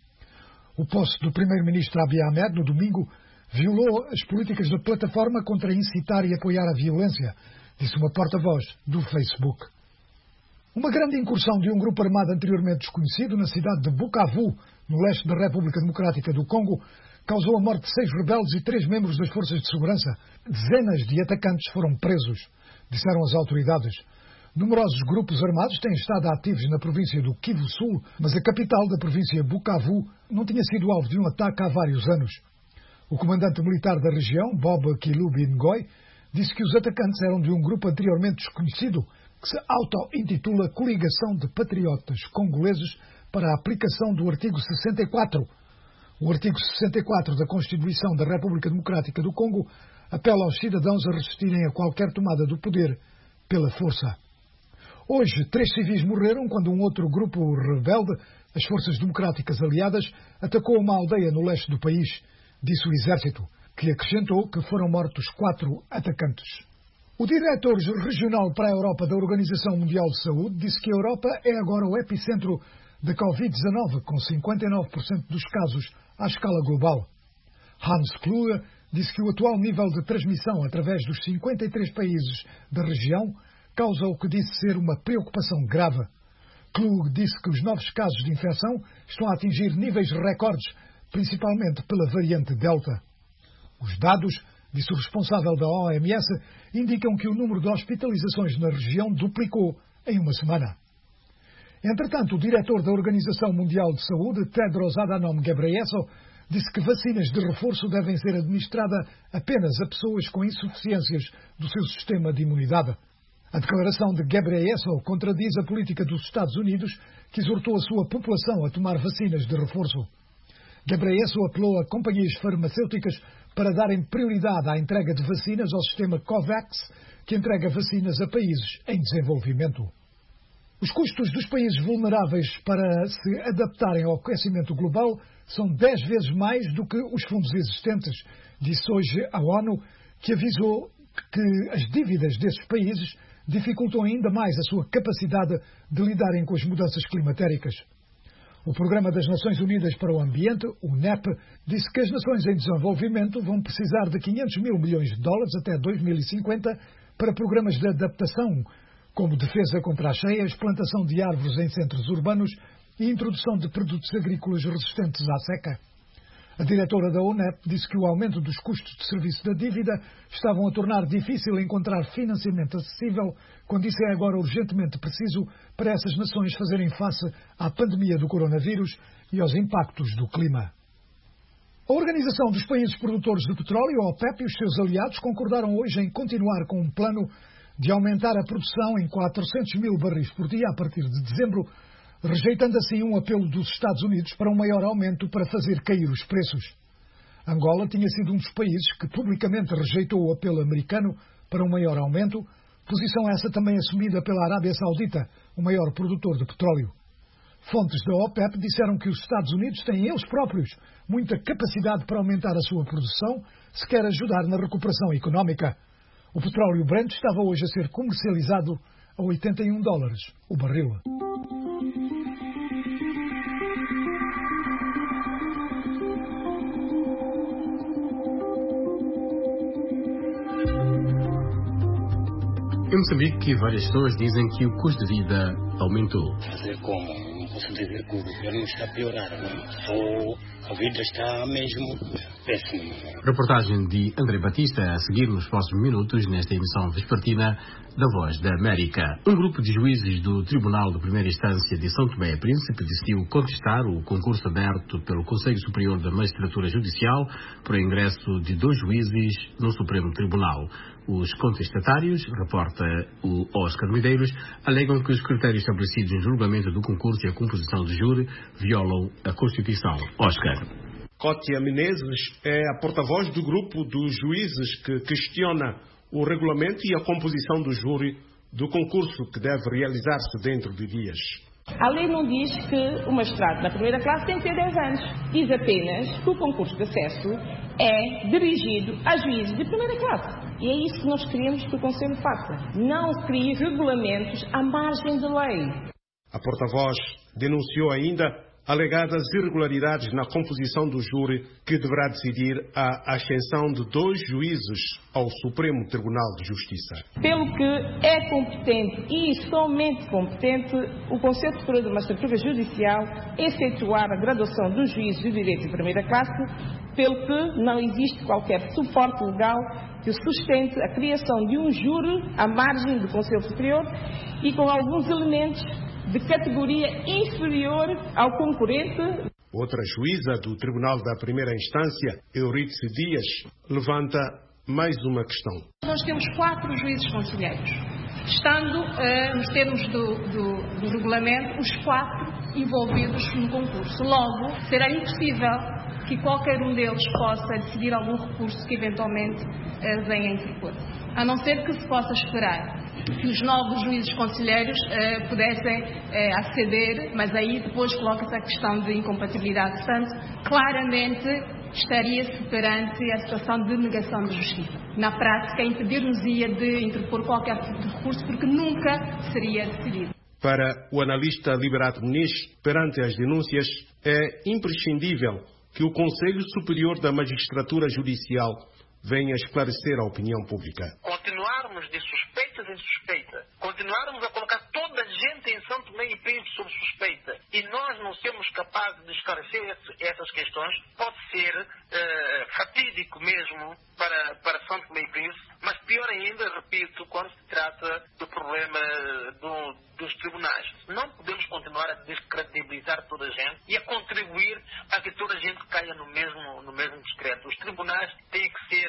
O post do primeiro-ministro Abiy Ahmed, no domingo, violou as políticas da plataforma contra incitar e apoiar a violência, disse uma porta-voz do Facebook. Uma grande incursão de um grupo armado anteriormente desconhecido na cidade de Bukavu, no leste da República Democrática do Congo, causou a morte de 6 rebeldes e 3 membros das forças de segurança. Dezenas de atacantes foram presos, disseram as autoridades. Numerosos grupos armados têm estado ativos na província do Kivu Sul, mas a capital da província, Bukavu, não tinha sido alvo de um ataque há vários anos. O comandante militar da região, Bob Kilubi Ngoy, disse que os atacantes eram de um grupo anteriormente desconhecido que se auto-intitula Coligação de Patriotas Congoleses para a aplicação do artigo 64. O artigo 64 da Constituição da República Democrática do Congo apela aos cidadãos a resistirem a qualquer tomada do poder pela força. Hoje, 3 civis morreram quando um outro grupo rebelde, as Forças Democráticas Aliadas, atacou uma aldeia no leste do país, disse o Exército, que acrescentou que foram mortos 4 atacantes. O diretor regional para a Europa da Organização Mundial de Saúde disse que a Europa é agora o epicentro da Covid-19, com 59% dos casos à escala global. Hans Kluge disse que o atual nível de transmissão através dos 53 países da região causa o que disse ser uma preocupação grave. Kluge disse que os novos casos de infecção estão a atingir níveis recordes, principalmente pela variante Delta. Os dados, disse o responsável da OMS, indicam que o número de hospitalizações na região duplicou em uma semana. Entretanto, o diretor da Organização Mundial de Saúde, Tedros Adhanom Ghebreyesus, disse que vacinas de reforço devem ser administradas apenas a pessoas com insuficiências do seu sistema de imunidade. A declaração de Ghebreyesus contradiz a política dos Estados Unidos, que exortou a sua população a tomar vacinas de reforço. Ghebreyesus apelou a companhias farmacêuticas para darem prioridade à entrega de vacinas ao sistema COVAX, que entrega vacinas a países em desenvolvimento. Os custos dos países vulneráveis para se adaptarem ao aquecimento global são 10 vezes mais do que os fundos existentes, disse hoje a ONU, que avisou que as dívidas desses países dificultam ainda mais a sua capacidade de lidarem com as mudanças climatéricas. O Programa das Nações Unidas para o Ambiente, o UNEP, disse que as nações em desenvolvimento vão precisar de 500 mil milhões de dólares até 2050 para programas de adaptação, como defesa contra as cheias, plantação de árvores em centros urbanos e introdução de produtos agrícolas resistentes à seca. A diretora da UNEP disse que o aumento dos custos de serviço da dívida estavam a tornar difícil encontrar financiamento acessível, quando isso é agora urgentemente preciso para essas nações fazerem face à pandemia do coronavírus e aos impactos do clima. A Organização dos Países Produtores de Petróleo, a OPEP, e os seus aliados concordaram hoje em continuar com um plano de aumentar a produção em 400 mil barris por dia a partir de dezembro, rejeitando assim um apelo dos Estados Unidos para um maior aumento para fazer cair os preços. Angola tinha sido um dos países que publicamente rejeitou o apelo americano para um maior aumento, posição essa também assumida pela Arábia Saudita, o maior produtor de petróleo. Fontes da OPEP disseram que os Estados Unidos têm eles próprios muita capacidade para aumentar a sua produção se quer ajudar na recuperação económica. O petróleo Brent estava hoje a ser comercializado a $81 o barril. Em Moçambique, várias pessoas dizem que o custo de vida aumentou. Fazer como? Não posso dizer que o governo está a piorar, só a vida está mesmo péssima. Reportagem de André Batista a seguir nos próximos minutos nesta emissão vespertina da Voz da América. Um grupo de juízes do Tribunal de Primeira Instância de São Tomé e Príncipe decidiu contestar o concurso aberto pelo Conselho Superior da Magistratura Judicial para o ingresso de 2 juízes no Supremo Tribunal. Os contestatários, reporta o Oscar Medeiros, alegam que os critérios estabelecidos no julgamento do concurso e a composição do júri violam a Constituição. Oscar. Cótia Menezes é a porta-voz do grupo dos juízes que questiona o regulamento e a composição do júri do concurso que deve realizar-se dentro de dias. A lei não diz que o magistrado na primeira classe tem que ter 10 anos. Diz apenas que o concurso de acesso é dirigido a juízes de primeira classe. E é isso que nós queremos que o Conselho faça. Não crie regulamentos à margem da lei. A porta-voz denunciou ainda alegadas irregularidades na composição do júri que deverá decidir a ascensão de 2 juízes ao Supremo Tribunal de Justiça. Pelo que é competente e somente competente o Conselho Superior da Magistratura Judicial efetuar a graduação dos juízes de direito de primeira classe, pelo que não existe qualquer suporte legal que sustente a criação de um júri à margem do Conselho Superior e com alguns elementos de categoria inferior ao concorrente. Outra juíza do Tribunal da Primeira Instância, Euridice Dias, levanta mais uma questão. Nós temos 4 juízes conselheiros, estando nos termos do regulamento os 4 envolvidos no concurso. Logo, será impossível que qualquer um deles possa decidir algum recurso que eventualmente venha a interpor. A não ser que se possa esperar que os novos juízes conselheiros pudessem aceder, mas aí depois coloca-se a questão de incompatibilidade. Portanto, claramente estaria-se perante a situação de negação de justiça. Na prática, impedir-nos-ia de interpor qualquer tipo de recurso, porque nunca seria decidido. Para o analista Liberato Muniz, perante as denúncias, é imprescindível que o Conselho Superior da Magistratura Judicial venha esclarecer a opinião pública. Continuarmos de suspeitas em suspeita, continuarmos a colocar toda a gente em São Tomé e Príncipe sob suspeita e nós não sermos capazes de esclarecer essas questões, pode ser fatídico mesmo para São Tomé e Príncipe, Mas pior ainda, repito, quando se trata do problema dos tribunais. Não podemos continuar a descredibilizar toda a gente e a contribuir para que toda a gente caia no mesmo discreto. Os tribunais têm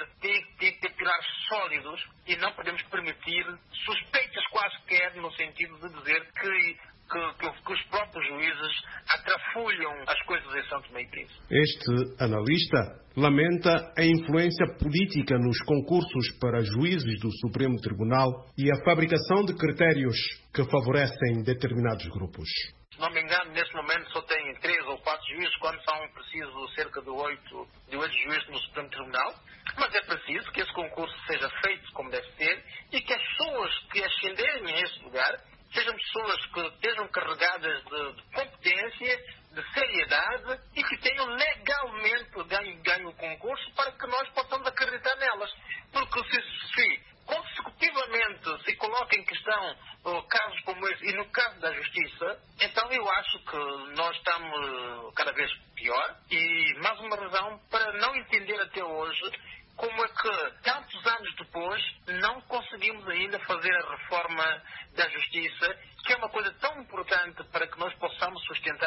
que ter pilares sólidos e não podemos permitir suspeitas quaisquer no sentido de dizer que os próprios juízes atrafulham as coisas em São Tomé e Príncipe. Este analista lamenta a influência política nos concursos para juízes do Supremo Tribunal e a fabricação de critérios que favorecem determinados grupos. Se não me engano, neste momento só tem 3 ou 4 juízes, quando são precisos cerca de 8 juízes no Supremo Tribunal. Mas é preciso que esse concurso seja feito como deve ser e que as pessoas que ascenderem a esse lugar sejam pessoas que estejam carregadas de competência, de seriedade e que tenham legalmente ganho o concurso para que nós possamos acreditar nelas. Porque se consecutivamente se coloca em questão casos como esse, e no caso da Justiça, então eu acho que nós estamos cada vez pior e mais uma razão para não entender até hoje como é que, tantos anos depois, não conseguimos ainda fazer a reforma da Justiça, que é uma coisa tão importante para que nós possamos sustentar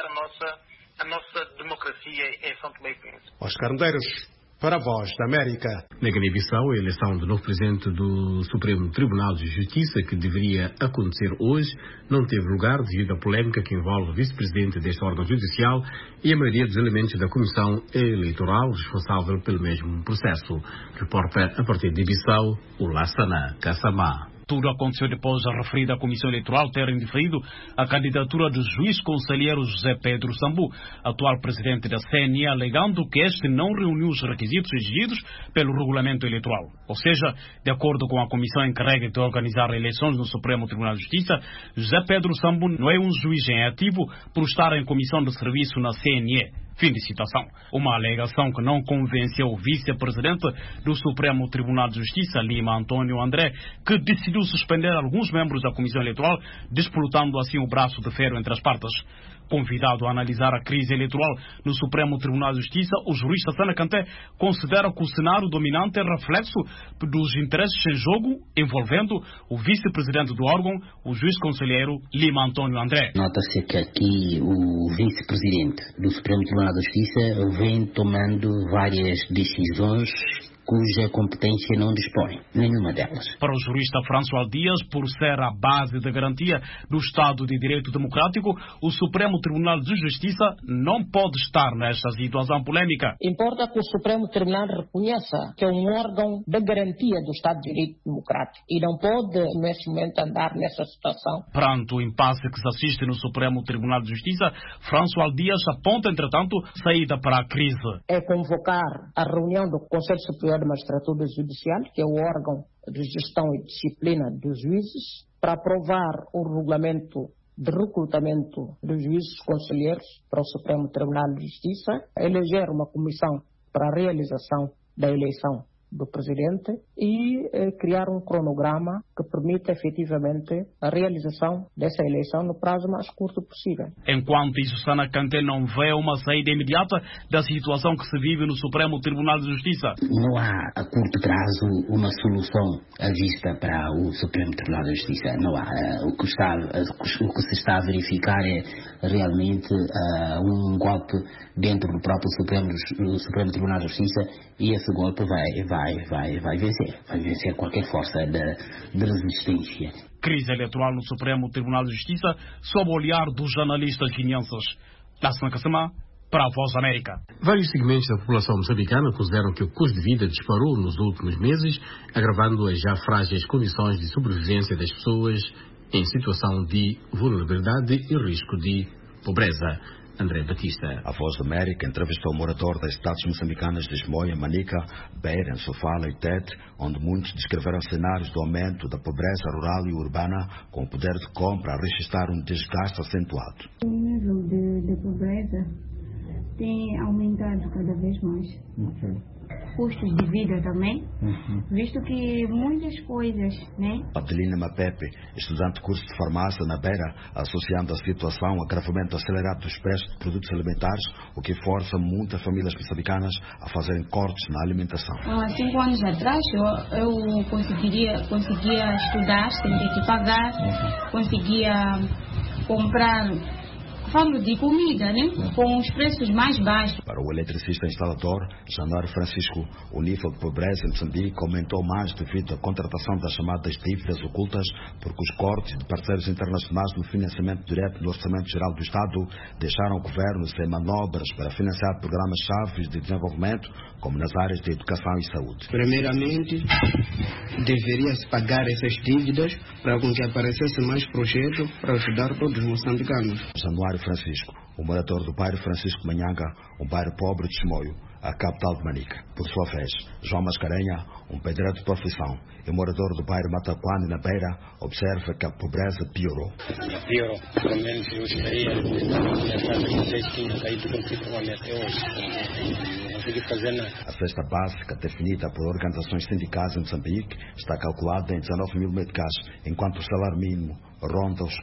a nossa democracia em São Tomé e Príncipe. Oscar Medeiros, para a Voz da América. Na Guiné-Bissau, a eleição do novo presidente do Supremo Tribunal de Justiça, que deveria acontecer hoje, não teve lugar devido à polémica que envolve o vice-presidente deste órgão judicial e a maioria dos elementos da comissão eleitoral responsável pelo mesmo processo. Reporta a partir de Bissau, o Lassana Kassamá. Tudo aconteceu depois da referida Comissão Eleitoral ter indeferido a candidatura do juiz conselheiro José Pedro Sambu, atual presidente da CNE, alegando que este não reuniu os requisitos exigidos pelo regulamento eleitoral. Ou seja, de acordo com a comissão encarregue de organizar eleições no Supremo Tribunal de Justiça, José Pedro Sambu não é um juiz em ativo por estar em comissão de serviço na CNE. Fim de citação. Uma alegação que não convenceu o vice-presidente do Supremo Tribunal de Justiça, Lima Antônio André, que decidiu suspender alguns membros da Comissão Eleitoral, disputando assim o braço de ferro entre as partes. Convidado a analisar a crise eleitoral no Supremo Tribunal de Justiça, o jurista Sana Kanté considera que o cenário dominante é reflexo dos interesses em jogo envolvendo o vice-presidente do órgão, o juiz conselheiro Lima Antônio André. Nota-se que aqui o vice-presidente do Supremo Tribunal de Justiça vem tomando várias decisões cuja competência não dispõe, nenhuma delas. Para o jurista François Dias, por ser a base de garantia do Estado de Direito Democrático, o Supremo Tribunal de Justiça não pode estar nesta situação polêmica. Importa que o Supremo Tribunal reconheça que é um órgão de garantia do Estado de Direito Democrático e não pode, neste momento, andar nessa situação. Perante o impasse que se assiste no Supremo Tribunal de Justiça, François Dias aponta, entretanto, saída para a crise. É convocar a reunião do Conselho Superior de Magistratura Judicial, que é o órgão de gestão e disciplina dos juízes, para aprovar o regulamento de recrutamento dos juízes conselheiros para o Supremo Tribunal de Justiça, eleger uma comissão para a realização da eleição do presidente e criar um cronograma que permita efetivamente a realização dessa eleição no prazo mais curto possível. Enquanto isso, Sana Kanté não vê uma saída imediata da situação que se vive no Supremo Tribunal de Justiça. Não há a curto prazo uma solução à vista para o Supremo Tribunal de Justiça. Não há. O que se está a verificar é realmente um golpe dentro do próprio Supremo Tribunal de Justiça e esse golpe vai vencer. Vai vencer qualquer força de resistência. Crise eleitoral no Supremo Tribunal de Justiça sob o olhar dos analistas guineenses. Lassana Kassamá, para a Voz da América. Vários segmentos da população moçambicana consideram que o custo de vida disparou nos últimos meses, agravando as já frágeis condições de sobrevivência das pessoas em situação de vulnerabilidade e risco de pobreza. André Batista. A Voz da América entrevistou o morador das cidades moçambicanas de Esmoia, Manica, Beira, Sofala e Tete, onde muitos descreveram cenários do aumento da pobreza rural e urbana, com o poder de compra a registrar um desgaste acentuado. O nível de pobreza tem aumentado cada vez mais. Custos de vida também, visto que muitas coisas, né? Adelina Mapepe, estudante de curso de farmácia na Beira, associando a situação ao agravamento acelerado dos preços de produtos alimentares, o que força muitas famílias moçambicanas a fazerem cortes na alimentação. Há 5 anos atrás eu conseguia estudar sem ter que pagar, conseguia comprar forma de comida, né? Com os preços mais baixos. Para o eletricista instalador Januário Francisco, o nível de pobreza em Moçambique aumentou mais devido à contratação das chamadas dívidas ocultas, porque os cortes de parceiros internacionais no financiamento direto do Orçamento Geral do Estado deixaram o governo sem manobras para financiar programas-chave de desenvolvimento, como nas áreas de educação e saúde. Primeiramente, deveria-se pagar essas dívidas para que aparecesse mais projetos para ajudar todos os moçambicanos. Januário Francisco, o morador do bairro Francisco Manhanga, um bairro pobre de Chimoio, a capital de Manica. Por sua vez, João Mascarenha, um pedreiro de profissão e morador do bairro Mataquane, na Beira, observa que a pobreza piorou. Piorou, pelo menos eu estaria que tinha caído considerablemente até hoje. Não consegui fazer nada. A cesta básica, definida por organizações sindicais em Moçambique, está calculada em 19 mil meticais, enquanto o salário mínimo ronda os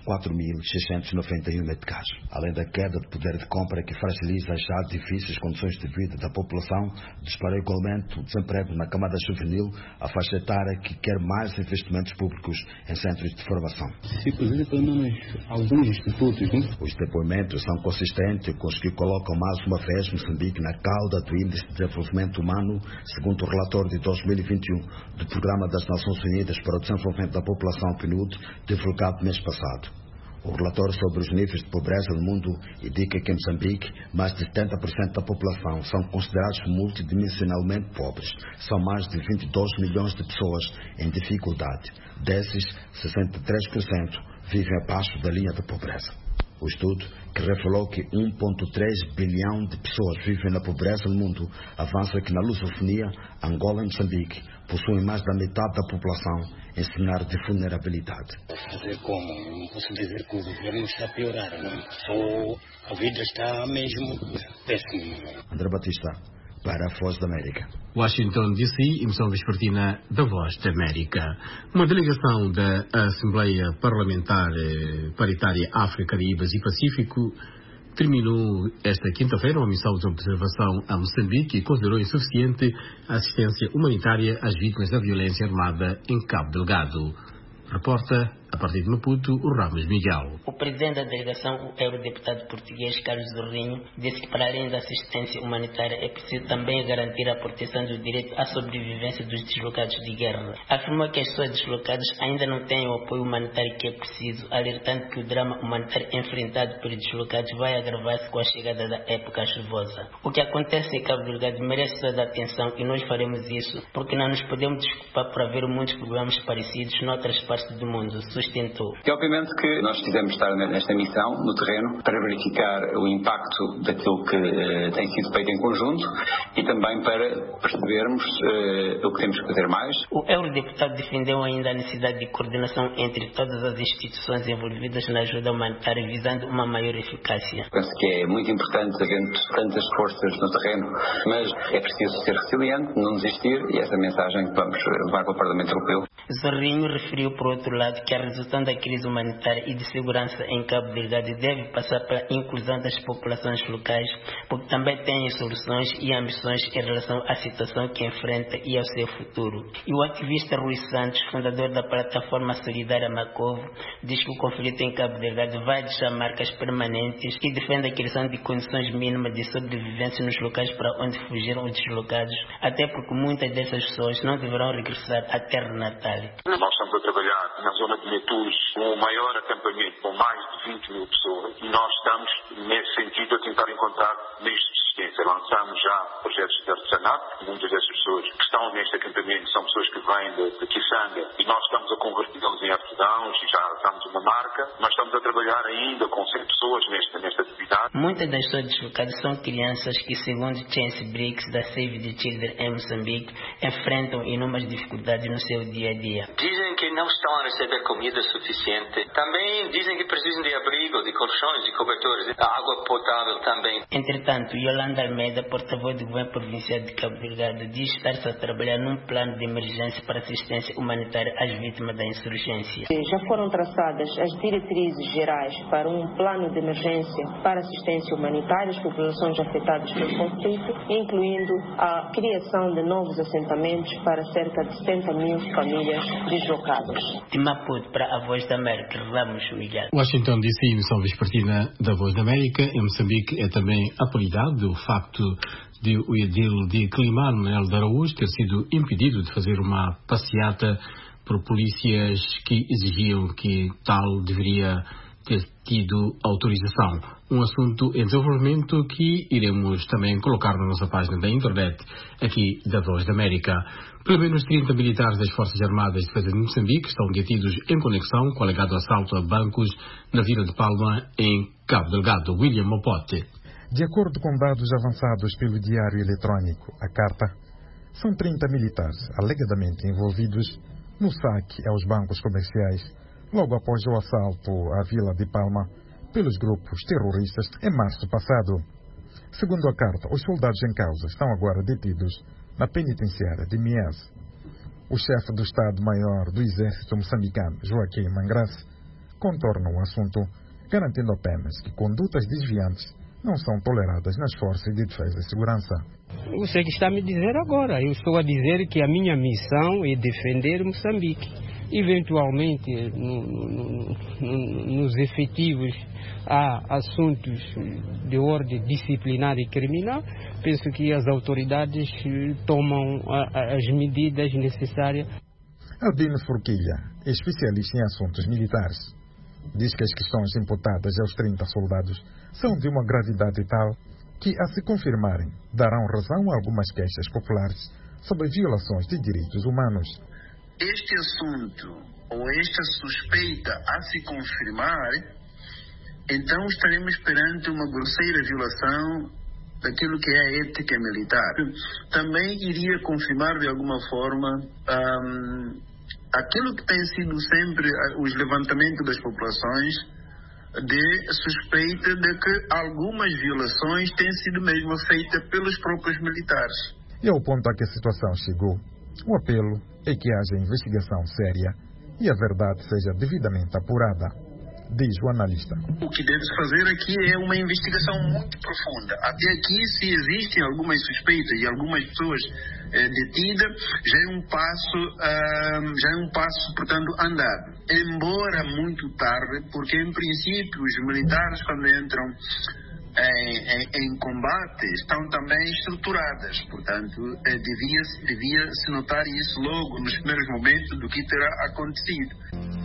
4.691 meticais. Além da queda de poder de compra que fragiliza as já difíceis condições de vida da população, disparou igualmente o desemprego na camada juvenil, a faixa etária que quer mais investimentos públicos em centros de formação. Inclusive, pelo menos alguns institutos, né? Os depoimentos são consistentes com os que colocam mais uma vez Moçambique na cauda do Índice de Desenvolvimento Humano, segundo o relatório de 2021 do Programa das Nações Unidas para o Desenvolvimento da População, PNUD, divulgado mês passado. O relatório sobre os níveis de pobreza no mundo indica que em Moçambique mais de 70% da população são considerados multidimensionalmente pobres. São mais de 22 milhões de pessoas em dificuldade. Desses, 63% vivem abaixo da linha da pobreza. O estudo, que revelou que 1,3 bilhão de pessoas vivem na pobreza no mundo, avança que na lusofonia, Angola e Moçambique possuem mais da metade da população em cenário de vulnerabilidade. Fazer como? Não posso dizer que o governo está a piorar, não? Só a vida está mesmo péssima. André Batista, para a Voz da América. Washington, D.C., emissão vespertina da Voz da América. Uma delegação da Assembleia Parlamentar Paritária África, Caraíbas e Pacífico terminou esta quinta-feira uma missão de observação a Moçambique e considerou insuficiente a assistência humanitária às vítimas da violência armada em Cabo Delgado. Reporta, a partir de Maputo, o Ramos Miguel. O presidente da delegação, o eurodeputado português Carlos Zorrinho, disse que para além da assistência humanitária é preciso também garantir a proteção do direito à sobrevivência dos deslocados de guerra. Afirmou que as pessoas deslocadas ainda não têm o apoio humanitário que é preciso, alertando que o drama humanitário enfrentado pelos deslocados vai agravar-se com a chegada da época chuvosa. O que acontece em Cabo Delgado merece toda a atenção e nós faremos isso porque não nos podemos desculpar por haver muitos problemas parecidos noutras partes do mundo, sustentou. E obviamente que nós quisemos estar nesta missão, no terreno, para verificar o impacto daquilo que tem sido feito em conjunto e também para percebermos o que temos que fazer mais. O eurodeputado defendeu ainda a necessidade de coordenação entre todas as instituições envolvidas na ajuda humanitária, visando uma maior eficácia. Penso que é muito importante havendo tantas forças no terreno, mas é preciso ser resiliente, não desistir, e essa mensagem que vamos levar para o Parlamento Europeu. Zorrinho referiu, por outro lado, que a resolução da crise humanitária e de segurança em Cabo Delgado deve passar pela inclusão das populações locais, porque também têm soluções e ambições em relação à situação que enfrenta e ao seu futuro. E o ativista Rui Santos, fundador da plataforma solidária Macovo, diz que o conflito em Cabo Delgado vai deixar marcas permanentes e defende a criação de condições mínimas de sobrevivência nos locais para onde fugiram os deslocados, até porque muitas dessas pessoas não deverão regressar à terra natal. Nós estamos a trabalhar na zona de Metus com o maior acampamento, com mais de 20 mil pessoas, e nós estamos, nesse sentido, a tentar encontrar meios de subsistência. Lançamos já projetos de artesanato. Muitas dessas pessoas que estão neste acampamento são pessoas que vêm de Kisanga, e nós estamos a convertê-los em artesãos e já damos uma marca, mas estamos a trabalhar ainda com 100 pessoas nesta atividade. Muitas das pessoas deslocadas são crianças que, segundo Chance Briggs, da Save the Children em Moçambique, enfrentam inúmeras dificuldades no seu dia a dia. Dizem que porque não estão a receber comida suficiente. Também dizem que precisam de abrigo, de colchões, de cobertores, de água potável também. Entretanto, Yolanda Almeida, porta-voz do governo provincial de Cabo Delgado, diz estar-se a trabalhar num plano de emergência para assistência humanitária às vítimas da insurgência. Já foram traçadas as diretrizes gerais para um plano de emergência para assistência humanitária às populações afetadas pelo conflito, incluindo a criação de novos assentamentos para cerca de 70 mil famílias deslocadas. De Maputo para a Voz da América, Ramos William. Washington DC, emissão vespertina da Voz da América. Em Moçambique é também atualidade o facto de o edil de Quelimane, Manuel de Araújo, ter sido impedido de fazer uma passeata por polícias que exigiam que tal deveria ter tido autorização. Um assunto em desenvolvimento que iremos também colocar na nossa página da internet aqui da Voz da América. Pelo menos 30 militares das Forças Armadas de Defesa de Moçambique estão detidos em conexão com o alegado assalto a bancos na Vila de Palma, em Cabo Delgado. William Mopote. De acordo com dados avançados pelo diário eletrônico A Carta, são 30 militares alegadamente envolvidos no saque aos bancos comerciais logo após o assalto à Vila de Palma pelos grupos terroristas em março passado. Segundo a carta, os soldados em causa estão agora detidos na penitenciária de Mias. O chefe do Estado-Maior do Exército moçambicano, Joaquim Mangrace, contorna o assunto, garantindo apenas que condutas desviantes não são toleradas nas forças de defesa e segurança. Você que está a me dizer agora, eu estou a dizer que a minha missão é defender Moçambique. Eventualmente, nos efetivos há assuntos de ordem disciplinar e criminal. Penso que as autoridades tomam as medidas necessárias. Albino Forquilha, especialista em assuntos militares, diz que as questões imputadas aos 30 soldados são de uma gravidade tal que, a se confirmarem, darão razão a algumas queixas populares sobre violações de direitos humanos. Este assunto ou esta suspeita a se confirmar, então estaremos perante uma grosseira violação daquilo que é a ética militar. Também iria confirmar de alguma forma aquilo que tem sido sempre os levantamentos das populações de suspeita de que algumas violações têm sido mesmo feitas pelos próprios militares. E ao ponto a que a situação chegou, o apelo é que haja investigação séria e a verdade seja devidamente apurada, diz o analista. O que deve-se fazer aqui é uma investigação muito profunda. Até aqui, se existem algumas suspeitas e algumas pessoas detidas, já é um passo, portanto, andado. Embora muito tarde, porque em princípio os militares, quando entram em combate, estão também estruturadas. Portanto, devia-se notar isso logo nos primeiros momentos do que terá acontecido.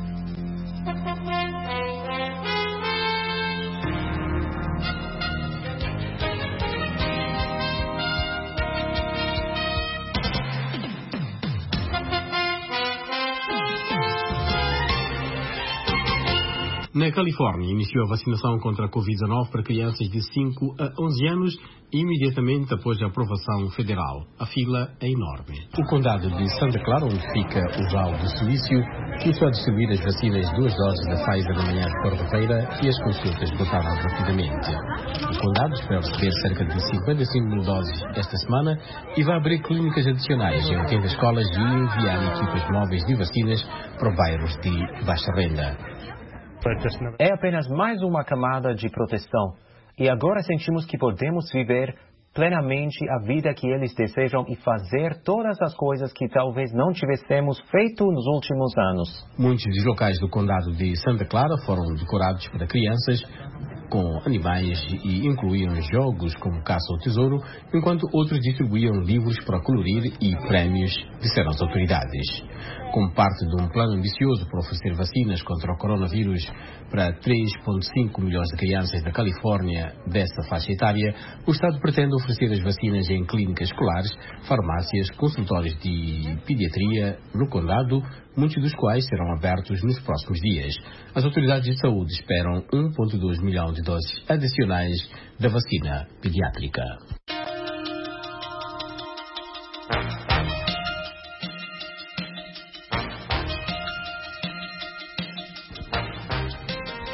Na Califórnia, iniciou a vacinação contra a Covid-19 para crianças de 5 a 11 anos imediatamente após a aprovação federal. A fila é enorme. O condado de Santa Clara, onde fica o Vale do Silício, começou a distribuir as vacinas 2 doses da Pfizer na manhã de quarta-feira e as consultas voltaram rapidamente. O condado espera receber cerca de 55 mil doses esta semana e vai abrir clínicas adicionais em 80 escolas e enviar equipas móveis de vacinas para bairros de baixa renda. É apenas mais uma camada de proteção e agora sentimos que podemos viver plenamente a vida que eles desejam e fazer todas as coisas que talvez não tivéssemos feito nos últimos anos. Muitos dos locais do condado de Santa Clara foram decorados para crianças com animais e incluíam jogos como caça ao tesouro, enquanto outros distribuíam livros para colorir e prémios, disseram as autoridades. Como parte de um plano ambicioso para oferecer vacinas contra o coronavírus para 3,5 milhões de crianças da Califórnia dessa faixa etária, o Estado pretende oferecer as vacinas em clínicas escolares, farmácias, consultórios de pediatria no condado, muitos dos quais serão abertos nos próximos dias. As autoridades de saúde esperam 1,2 milhão de doses adicionais da vacina pediátrica.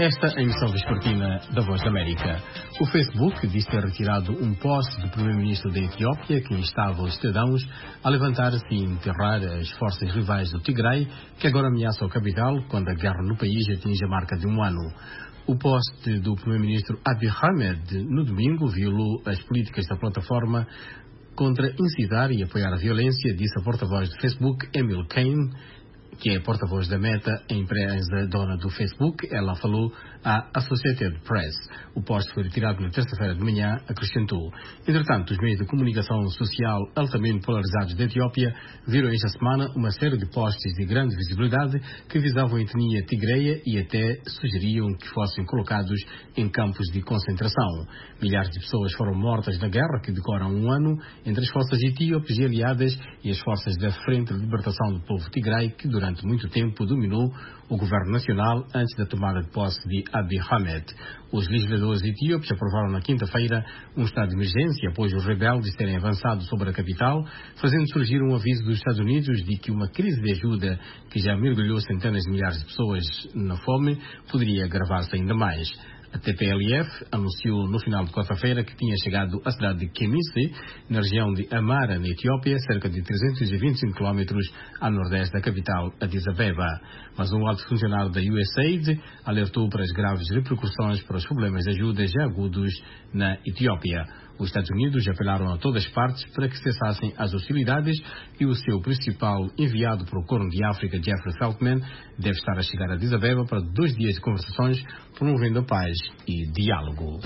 Esta é a emissão vespertina da Voz da América. O Facebook diz ter retirado um post do primeiro-ministro da Etiópia que instava os cidadãos a levantar-se e enterrar as forças rivais do Tigray, que agora ameaçam a capital quando a guerra no país atinge a marca de 1 ano. O post do primeiro-ministro Abiy Ahmed no domingo violou as políticas da plataforma contra incitar e apoiar a violência, disse a porta-voz do Facebook, Emil Kane, que é porta-voz da Meta, a empresa dona do Facebook. Ela falou à Associated Press. O post foi retirado na terça-feira de manhã, acrescentou. Entretanto, os meios de comunicação social altamente polarizados da Etiópia viram esta semana uma série de posts de grande visibilidade que visavam a etnia tigreia e até sugeriam que fossem colocados em campos de concentração. Milhares de pessoas foram mortas na guerra que decora 1 ano entre as forças etíopes e aliadas e as forças da Frente de Libertação do Povo Tigray, que durante muito tempo dominou o governo nacional antes da tomada de posse de Abiy Ahmed. Os legisladores etíopes aprovaram na quinta-feira um estado de emergência após os rebeldes terem avançado sobre a capital, fazendo surgir um aviso dos Estados Unidos de que uma crise de ajuda que já mergulhou centenas de milhares de pessoas na fome poderia agravar-se ainda mais. A TPLF anunciou no final de quarta-feira que tinha chegado à cidade de Kemise, na região de Amara, na Etiópia, cerca de 325 km a nordeste da capital, Addis Abeba. Mas um alto funcionário da USAID alertou para as graves repercussões para os problemas de ajuda já agudos na Etiópia. Os Estados Unidos apelaram a todas as partes para que cessassem as hostilidades e o seu principal enviado para o Corno de África, Jeffrey Feltman, deve estar a chegar a Addis Abeba para 2 dias de conversações promovendo a paz e diálogo.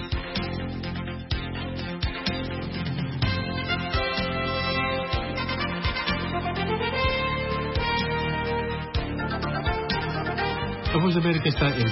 A Voz da América está em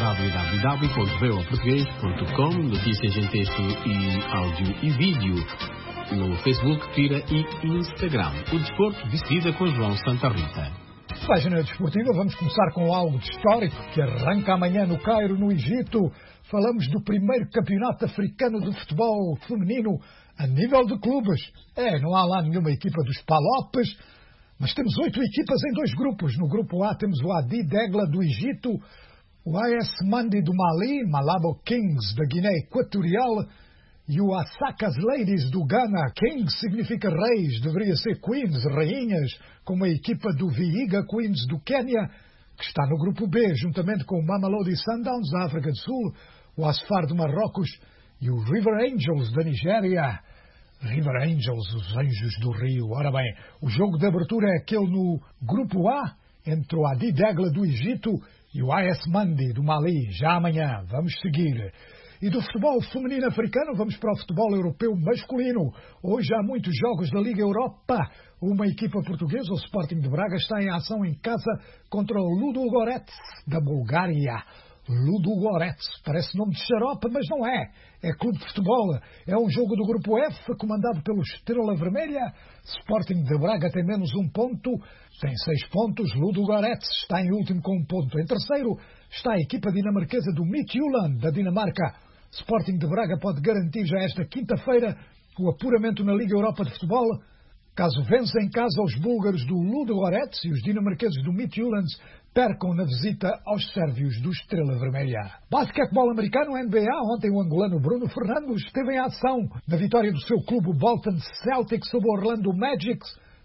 www.voaportugues.com, notícias em texto e áudio e vídeo no Facebook, Twitter e Instagram. O desporto decida com João Santa Rita. Página desportiva, vamos começar com algo de histórico que arranca amanhã no Cairo, no Egito. Falamos do primeiro campeonato africano de futebol feminino a nível de clubes. Não há lá nenhuma equipa dos Palopes, mas temos 8 equipas em 2 grupos. No grupo A temos o Adi Degla do Egito, o AS Mandi do Mali, Malabo Kings da Guiné Equatorial e o Asakas Ladies do Ghana. Kings significa reis, deveria ser Queens, rainhas, como a equipa do Vihiga Queens do Quênia, que está no grupo B, juntamente com o Mamelodi Sundowns da África do Sul, o Asfar do Marrocos e o River Angels da Nigéria. River Angels, os Anjos do Rio. Ora bem, o jogo de abertura é aquele no grupo A, entre o Adi Degla do Egito e o AS Mandi do Mali. Já amanhã, vamos seguir. E do futebol feminino africano, vamos para o futebol europeu masculino. Hoje há muitos jogos da Liga Europa. Uma equipa portuguesa, o Sporting de Braga, está em ação em casa contra o Ludogorets da Bulgária. Ludogorets, parece nome de xarope, mas não é. É clube de futebol. É um jogo do grupo F, comandado pelo Estrela Vermelha. Sporting de Braga tem menos 1 ponto, tem 6 pontos. Ludogorets está em último com 1 ponto. Em terceiro está a equipa dinamarquesa do Midtjylland, da Dinamarca. Sporting de Braga pode garantir já esta quinta-feira o apuramento na Liga Europa de Futebol, caso vença em casa os búlgaros do Ludogorets e os dinamarqueses do Midtjylland percam na visita aos sérvios do Estrela Vermelha. Basquetebol americano, NBA. Ontem o angolano Bruno Fernandes esteve em ação na vitória do seu clube, o Bolton Celtics, sobre o Orlando Magic,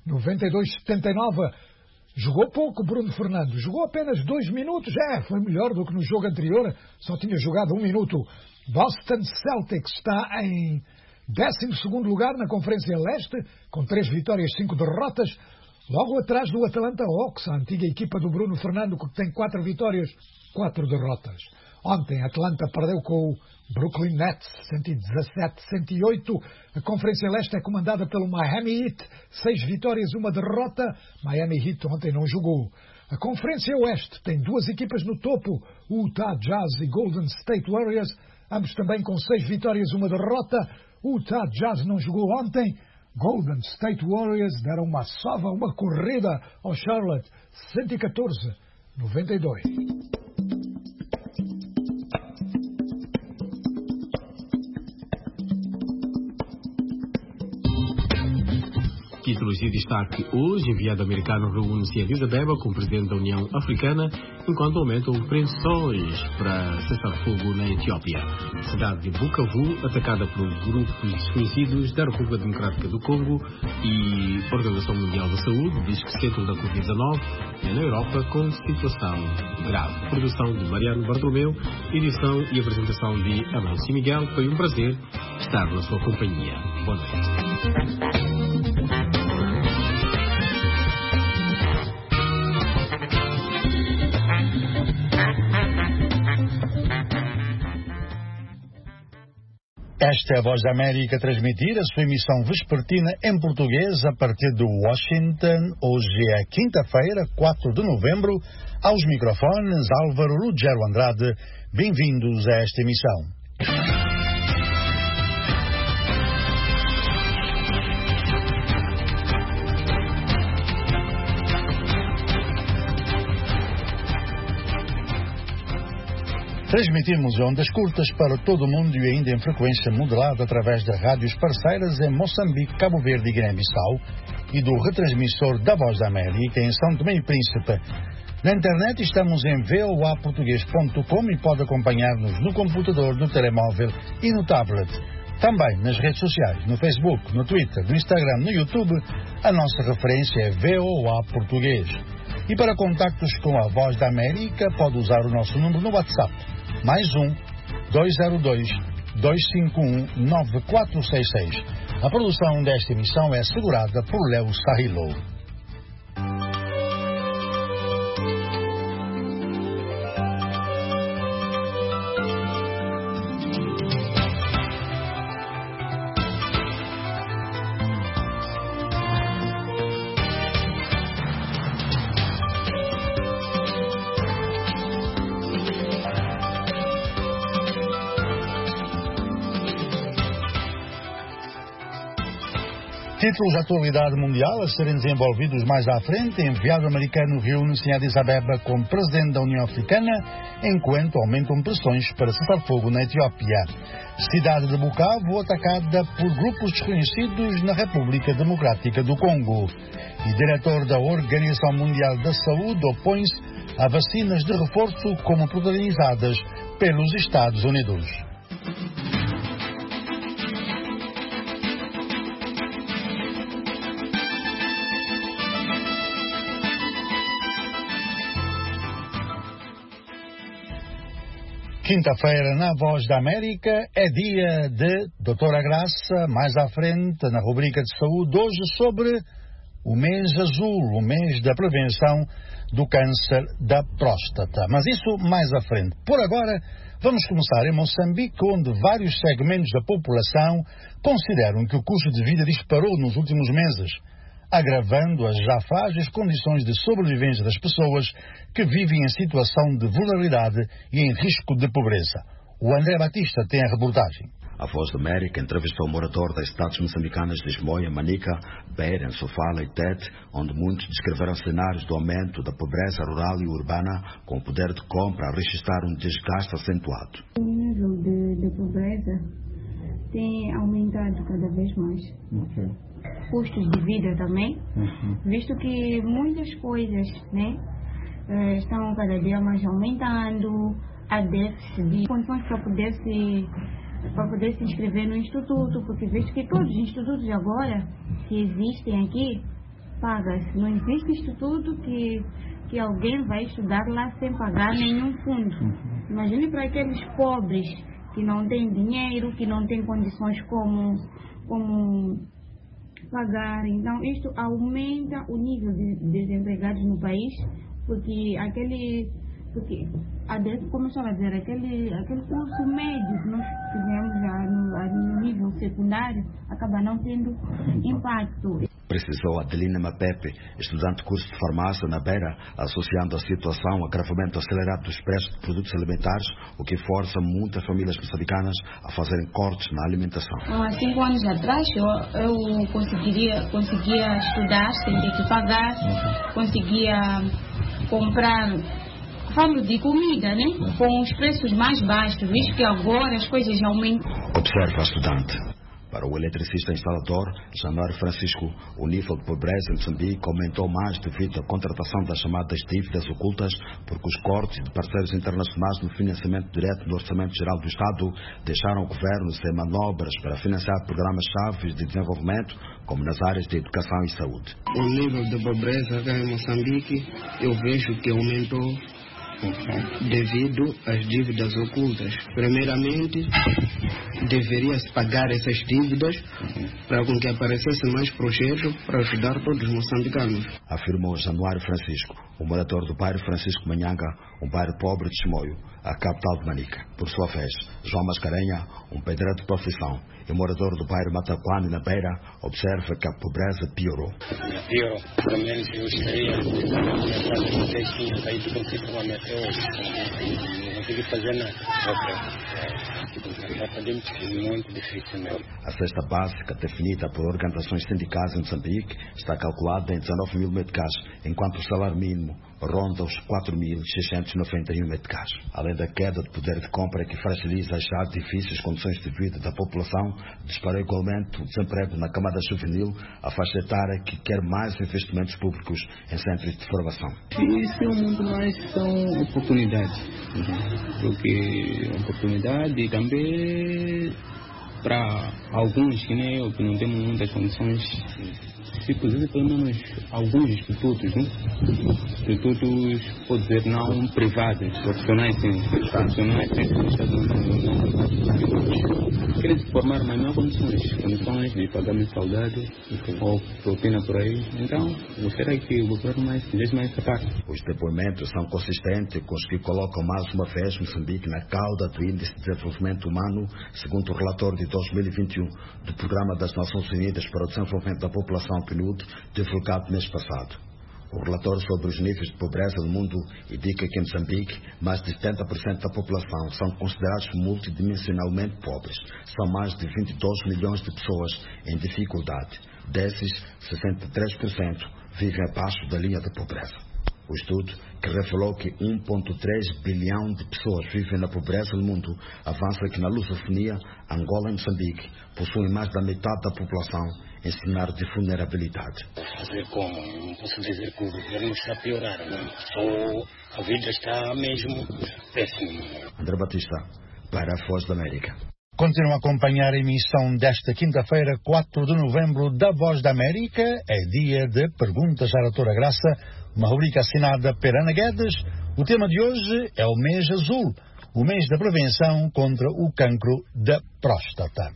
92-79. Jogou pouco Bruno Fernandes, jogou apenas 2 minutos. Foi melhor do que no jogo anterior, só tinha jogado 1 minuto. Boston Celtics está em 12º lugar na Conferência Leste, com 3 vitórias e 5 derrotas, logo atrás do Atlanta Hawks, a antiga equipa do Bruno Fernando, que tem 4 vitórias, 4 derrotas. Ontem, Atlanta perdeu com o Brooklyn Nets, 117-108. A Conferência Leste é comandada pelo Miami Heat, 6 vitórias, 1 derrota. Miami Heat ontem não jogou. A Conferência Oeste tem 2 equipas no topo, Utah Jazz e Golden State Warriors, ambos também com 6 vitórias, 1 derrota. Utah Jazz não jogou ontem. Golden State Warriors deram uma sova, uma corrida ao Charlotte, 114-92. Títulos de destaque hoje, enviado americano reúne-se em Addis Abeba com o presidente da União Africana, enquanto aumentam pressões para cessar fogo na Etiópia. Cidade de Bukavu, atacada por grupos desconhecidos da República Democrática do Congo, e a Organização Mundial da Saúde diz que centro da Covid-19 é na Europa com situação grave. Produção de Mariano Bartolomeu, edição e apresentação de Amancio Miguel. Foi um prazer estar na sua companhia. Boa noite. Esta é a Voz da América a transmitir a sua emissão vespertina em português a partir de Washington. Hoje é quinta-feira, 4 de novembro. Aos microfones, Álvaro Ruggiero Andrade. Bem-vindos a esta emissão. Transmitimos ondas curtas para todo o mundo e ainda em frequência modulada através de rádios parceiras em Moçambique, Cabo Verde e Guiné-Bissau e do retransmissor da Voz da América em São Tomé e Príncipe. Na internet estamos em voaportugues.com e pode acompanhar-nos no computador, no telemóvel e no tablet. Também nas redes sociais, no Facebook, no Twitter, no Instagram, no YouTube, a nossa referência é VOA Português. E para contactos com a Voz da América, pode usar o nosso número no WhatsApp. +1 202 251 9466. A produção desta emissão é assegurada por Léo Sahilo. Títulos de atualidade mundial a serem desenvolvidos mais à frente. Enviado americano reúne-se em Addis Abeba com o presidente da União Africana, enquanto aumentam pressões para cessar fogo na Etiópia. Cidade de Bukavu atacada por grupos desconhecidos na República Democrática do Congo. E diretor da Organização Mundial da Saúde opõe-se a vacinas de reforço como protagonizadas pelos Estados Unidos. Quinta-feira, na Voz da América, é dia de Doutora Graça, mais à frente, na rubrica de saúde, hoje sobre o mês azul, o mês da prevenção do câncer da próstata. Mas isso mais à frente. Por agora, vamos começar em Moçambique, onde vários segmentos da população consideram que o custo de vida disparou nos últimos meses, agravando as já frágeis condições de sobrevivência das pessoas que vivem em situação de vulnerabilidade e em risco de pobreza. O André Batista tem a reportagem. A Voz da América entrevistou o morador das cidades moçambicanas de Esmoia, Manica, Beira, Sofala e Tete, onde muitos descreveram cenários do aumento da pobreza rural e urbana, com o poder de compra a registrar um desgaste acentuado. O nível de pobreza tem aumentado cada vez mais. Custos de vida também, visto que muitas coisas, estão cada dia mais aumentando, há déficit de condições para poder se inscrever no instituto, porque visto que todos os institutos agora que existem aqui, paga-se. Não existe instituto que alguém vai estudar lá sem pagar nenhum fundo. Imagine para aqueles pobres que não têm dinheiro, que não têm condições como pagar. Então isto aumenta o nível de desempregados no país, porque como estava a dizer, aquele curso médio que nós fizemos já no nível secundário acaba não tendo impacto. Precisou Adelina Mapepe, estudante de curso de farmácia na Beira, associando a situação ao agravamento acelerado dos preços de produtos alimentares, o que força muitas famílias moçambicanas a fazerem cortes na alimentação. Há 5 anos atrás eu conseguia estudar sem ter que pagar, conseguia comprar, falo de comida, com os preços mais baixos, visto que agora as coisas aumentam. Observa a estudante. Para o eletricista instalador Januário Francisco, o nível de pobreza em Moçambique aumentou mais devido à contratação das chamadas dívidas ocultas, porque os cortes de parceiros internacionais no financiamento direto do Orçamento Geral do Estado deixaram o governo sem manobras para financiar programas-chave de desenvolvimento, como nas áreas de educação e saúde. O nível de pobreza aqui em Moçambique, eu vejo que aumentou devido às dívidas ocultas. Primeiramente, deveria-se pagar essas dívidas para com que aparecesse mais projetos para ajudar todos os moçambicanos, afirmou Januário Francisco, o morador do bairro Francisco Manhanga, um bairro pobre de Chimoio, a capital de Manica. Por sua vez, João Mascarenha, um pedreiro de profissão e morador do bairro Mataquane, na Beira, observa que a pobreza piorou. Piorou, pelo menos eu estaria tinha caído considerablemente até hoje. Não consegui fazer nada. Muito difícil mesmo. A cesta básica, definida por organizações sindicais em Moçambique, está calculada em 19 mil meticais, enquanto o salário mínimo ronda os 4.691 meticais. Além da queda de poder de compra que fragiliza as já difíceis condições de vida da população, disparou igualmente o desemprego na camada juvenil, a faixa etária que quer mais investimentos públicos em centros de formação. Isso é muito mais são oportunidades, porque oportunidade e também para alguns que nem eu, que não temos muitas condições, se possível pelo menos alguns institutos, né? Institutos, pode dizer, não privados, profissionais sim, querem se formar nas melhores condições de pagar mensalidade ou propina por aí. Então, gostaria que o governo fizesse mais essa parte. Os depoimentos são consistentes com os que colocam mais uma vez Moçambique na cauda do Índice de Desenvolvimento Humano, segundo o relatório de 2021 do Programa das Nações Unidas para o Desenvolvimento da População, PNUD, divulgado mês passado. O relatório sobre os níveis de pobreza no mundo indica que em Moçambique mais de 70% da população são considerados multidimensionalmente pobres. São mais de 22 milhões de pessoas em dificuldade. Desses, 63% vivem abaixo da linha da pobreza. O estudo, que revelou que 1,3 bilhão de pessoas vivem na pobreza no mundo, avança que na lusofonia, Angola e Moçambique possuem mais da metade da população em cenário de vulnerabilidade. Fazer como? Não posso dizer que o governo está a piorar, não. Só a vida está mesmo péssima. André Batista, para a Voz da América. Continuam a acompanhar a emissão desta quinta-feira, 4 de novembro, da Voz da América. É dia de Perguntas à Doutora Graça, uma rubrica assinada por Ana Guedes. O tema de hoje é o mês azul, o mês da prevenção contra o cancro da próstata.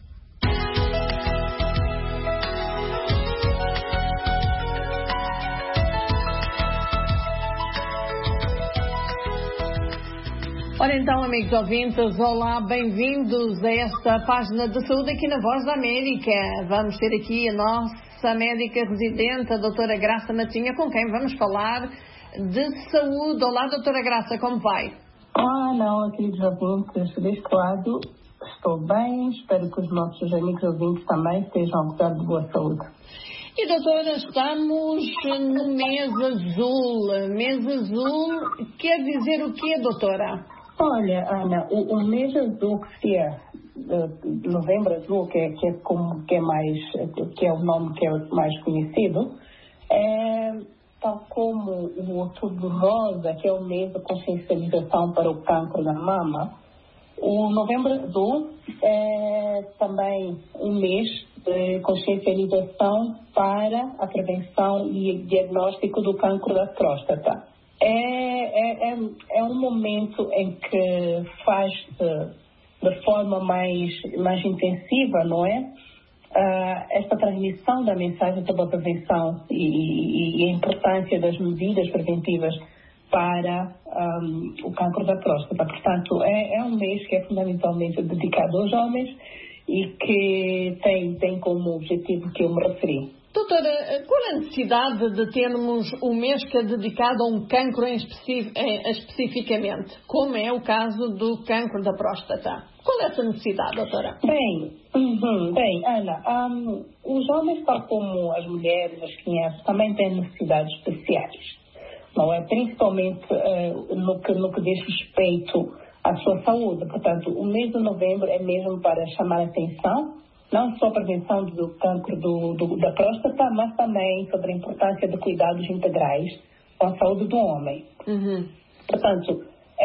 Ora então, amigos ouvintes, olá, bem-vindos a esta página de saúde aqui na Voz da América. Vamos ter aqui a nossa médica residente, a doutora Graça Matinha, com quem vamos falar de saúde. Olá, doutora Graça, como vai? Olá, queridos ouvintes, deste lado estou bem, espero que os nossos amigos ouvintes também estejam a gozar de boa saúde. E doutora, estamos no mês azul. Mês azul quer dizer o quê, doutora? Olha, Ana, o mês azul, que é novembro azul, que é o nome que é mais conhecido, tal como o outubro rosa, que é o mês da consciencialização para o cancro da mama. O novembro azul é também um mês de consciencialização para a prevenção e diagnóstico do cancro da próstata. É um momento em que faz-se de forma mais intensiva, não é? Esta transmissão da mensagem sobre a prevenção e a importância das medidas preventivas para o cancro da próstata. Portanto, é um mês que é fundamentalmente dedicado aos homens e que tem como objetivo que eu me referi. Doutora, qual é a necessidade de termos um mês que é dedicado a um cancro especificamente, como é o caso do cancro da próstata? Qual é essa necessidade, doutora? Bem, Ana, os homens, tal como as mulheres, as crianças, também têm necessidades especiais, não é? Principalmente no que diz respeito à sua saúde. Portanto, o mês de novembro é mesmo para chamar a atenção não só a prevenção do cancro da próstata, mas também sobre a importância de cuidados integrais com a saúde do homem. Portanto,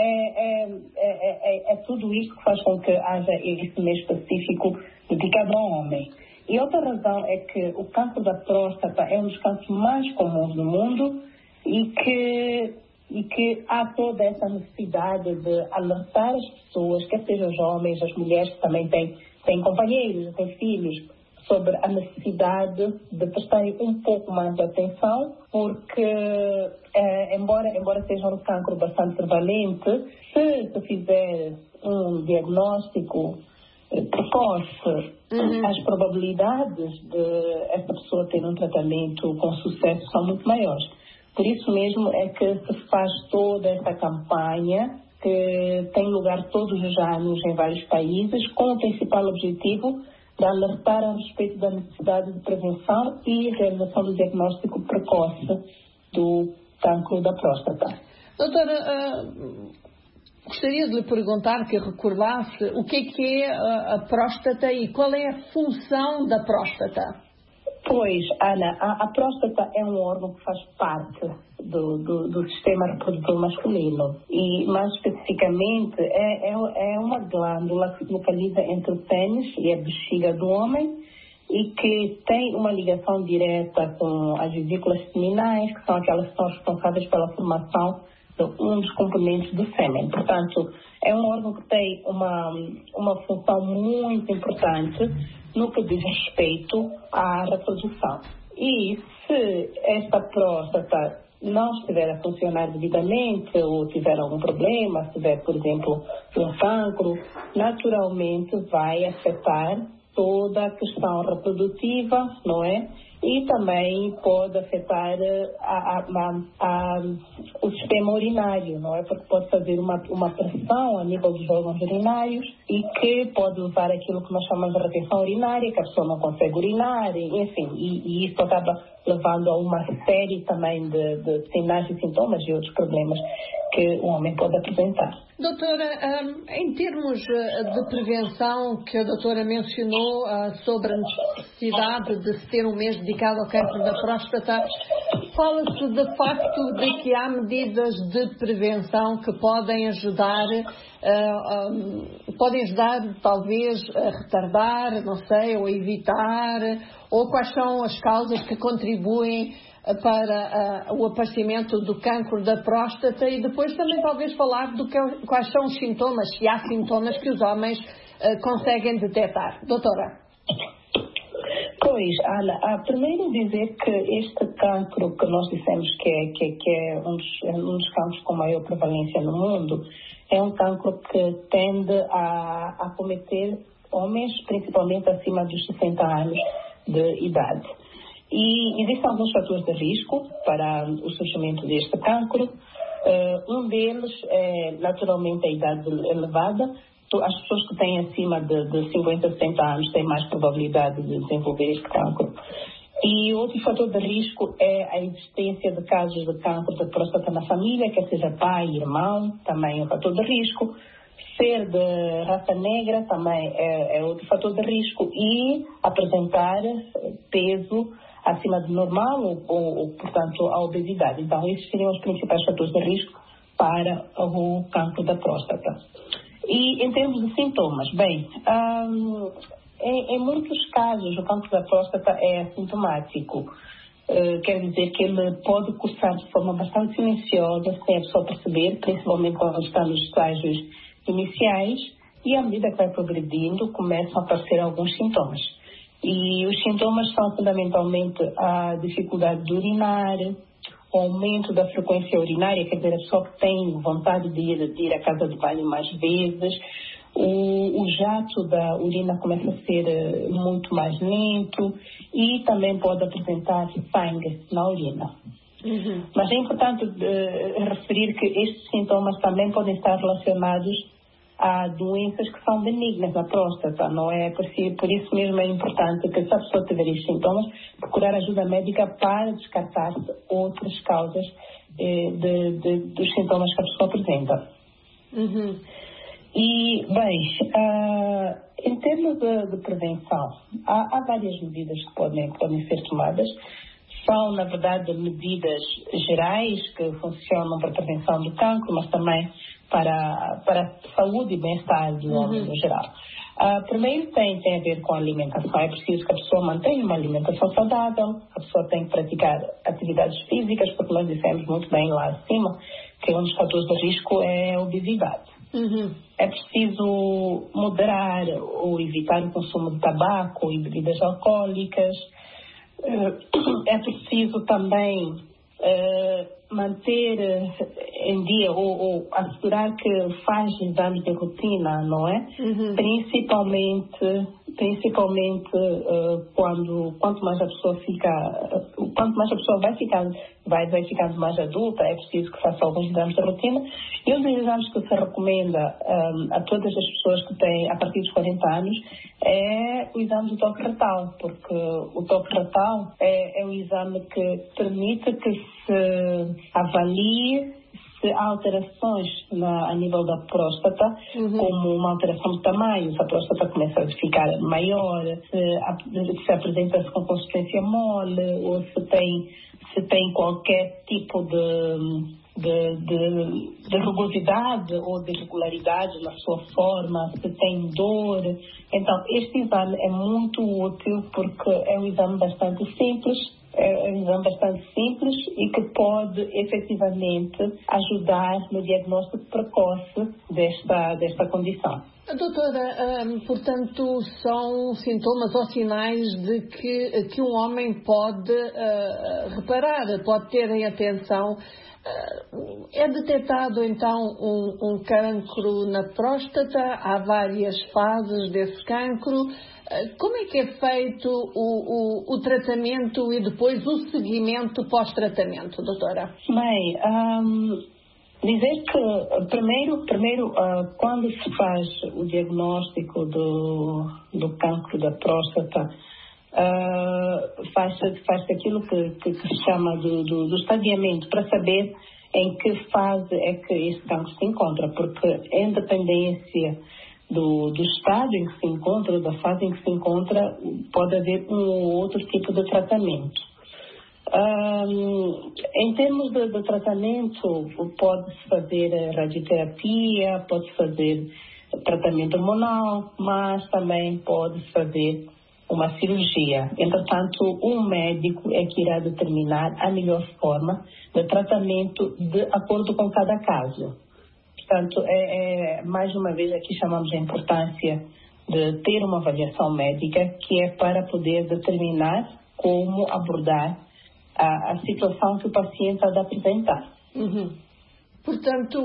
é tudo isto que faz com que haja esse mês específico dedicado ao homem. E outra razão é que o cancro da próstata é um dos cancros mais comuns no mundo e que há toda essa necessidade de alertar as pessoas, quer sejam os homens, as mulheres que também têm companheiros, têm filhos, sobre a necessidade de prestarem um pouco mais de atenção, porque embora seja um cancro bastante prevalente, se fizer um diagnóstico precoce, as probabilidades de essa pessoa ter um tratamento com sucesso são muito maiores. Por isso mesmo é que se faz toda essa campanha que tem lugar todos os anos em vários países, com o principal objetivo de alertar a respeito da necessidade de prevenção e realização do diagnóstico precoce do cancro da próstata. Doutora, gostaria de lhe perguntar, que recordasse o que é a próstata e qual é a função da próstata. Pois, Ana, a próstata é um órgão que faz parte do sistema reprodutor masculino e, mais especificamente, é uma glândula que se localiza entre o pênis e a bexiga do homem e que tem uma ligação direta com as vesículas seminais, que são aquelas que são responsáveis pela formação de um dos componentes do sêmen. Portanto, é um órgão que tem uma função muito importante no que diz respeito à reprodução. E se esta próstata não estiver a funcionar devidamente ou tiver algum problema, se tiver, por exemplo, um cancro, naturalmente vai afetar toda a questão reprodutiva, não é? E também pode afetar o sistema urinário, não é? Porque pode fazer uma pressão a nível dos órgãos urinários e que pode levar aquilo que nós chamamos de retenção urinária, que a pessoa não consegue urinar, enfim, e isso acaba levando a uma série também de sinais e sintomas e outros problemas que o homem pode apresentar. Doutora, em termos de prevenção que a doutora mencionou sobre a necessidade de se ter um mês dedicado ao cancro da próstata, fala-se de facto de que há medidas de prevenção que podem ajudar talvez a retardar, não sei, ou evitar, ou quais são as causas que contribuem para o aparecimento do cancro da próstata e depois também talvez falar quais são os sintomas, se há sintomas que os homens conseguem detectar. Doutora. Pois, Ana, primeiro dizer que este cancro que nós dissemos que é um dos cancros com maior prevalência no mundo, é um cancro que tende a acometer homens, principalmente acima dos 60 anos de idade. E existem alguns fatores de risco para o surgimento deste cancro. Um deles é, naturalmente, a idade elevada. As pessoas que têm acima de 50, 60 anos têm mais probabilidade de desenvolver este cancro. E outro fator de risco é a existência de casos de cancro da próstata na família, quer seja pai, irmão, também é um fator de risco. Ser de raça negra também é outro fator de risco. E apresentar peso acima do normal ou, portanto, a obesidade. Então, esses seriam os principais fatores de risco para o cancro da próstata. E em termos de sintomas, bem, em muitos casos o cancro da próstata é assintomático. Quer dizer que ele pode cursar de forma bastante silenciosa, sem a pessoa perceber, principalmente quando está nos estágios iniciais, e à medida que vai progredindo, começam a aparecer alguns sintomas. E os sintomas são fundamentalmente a dificuldade de urinar, o aumento da frequência urinária, quer dizer, a pessoa que tem vontade de ir à casa de banho mais vezes, o jato da urina começa a ser muito mais lento e também pode apresentar sangue na urina. Mas é importante referir que estes sintomas também podem estar relacionados a doenças que são benignas na próstata, não é? Por isso mesmo é importante que, se a pessoa tiver estes sintomas, procurar ajuda médica para descartar outras causas dos sintomas que a pessoa apresenta. E, bem, em termos de prevenção, há várias medidas que podem ser tomadas. São, na verdade, medidas gerais que funcionam para a prevenção do cancro, mas também para a saúde e bem-estar do homem no geral. Primeiro tem a ver com a alimentação. É preciso que a pessoa mantenha uma alimentação saudável, a pessoa tem que praticar atividades físicas, porque nós dissemos muito bem lá acima que um dos fatores de risco é a obesidade. É preciso moderar ou evitar o consumo de tabaco e bebidas alcoólicas. É preciso também manter em dia ou assegurar que faz exames de rotina, não é? Principalmente quanto mais a pessoa vai ficando mais adulta, é preciso que faça alguns exames de rotina. E um dos exames que se recomenda a todas as pessoas que têm a partir dos 40 anos é o exame do toque retal, porque o toque retal é um exame que permite que se avalie se há alterações a nível da próstata, como uma alteração de tamanho, se a próstata começa a ficar maior, se apresenta-se com consistência mole, ou se tem qualquer tipo de rugosidade ou de irregularidade na sua forma, se tem dor. Então, este exame é muito útil porque é um exame bastante simples. É um exame bastante simples e que pode efetivamente ajudar no diagnóstico precoce desta condição. Doutora, portanto, são sintomas ou sinais de que um homem pode reparar, pode ter em atenção. É detectado então um cancro na próstata, há várias fases desse cancro. Como é que é feito o tratamento e depois o seguimento pós-tratamento, doutora? Bem, dizer que primeiro quando se faz o diagnóstico do cancro da próstata, faz-se aquilo que se chama do estadiamento, para saber em que fase é que esse cancro se encontra, porque em dependência do estado em que se encontra, da fase em que se encontra, pode haver um ou outro tipo de tratamento. Em termos de tratamento, pode-se fazer radioterapia, pode-se fazer tratamento hormonal, mas também pode-se fazer uma cirurgia. Entretanto, um médico é que irá determinar a melhor forma de tratamento de acordo com cada caso. Portanto, mais uma vez aqui chamamos a importância de ter uma avaliação médica, que é para poder determinar como abordar a situação que o paciente há de apresentar. Portanto,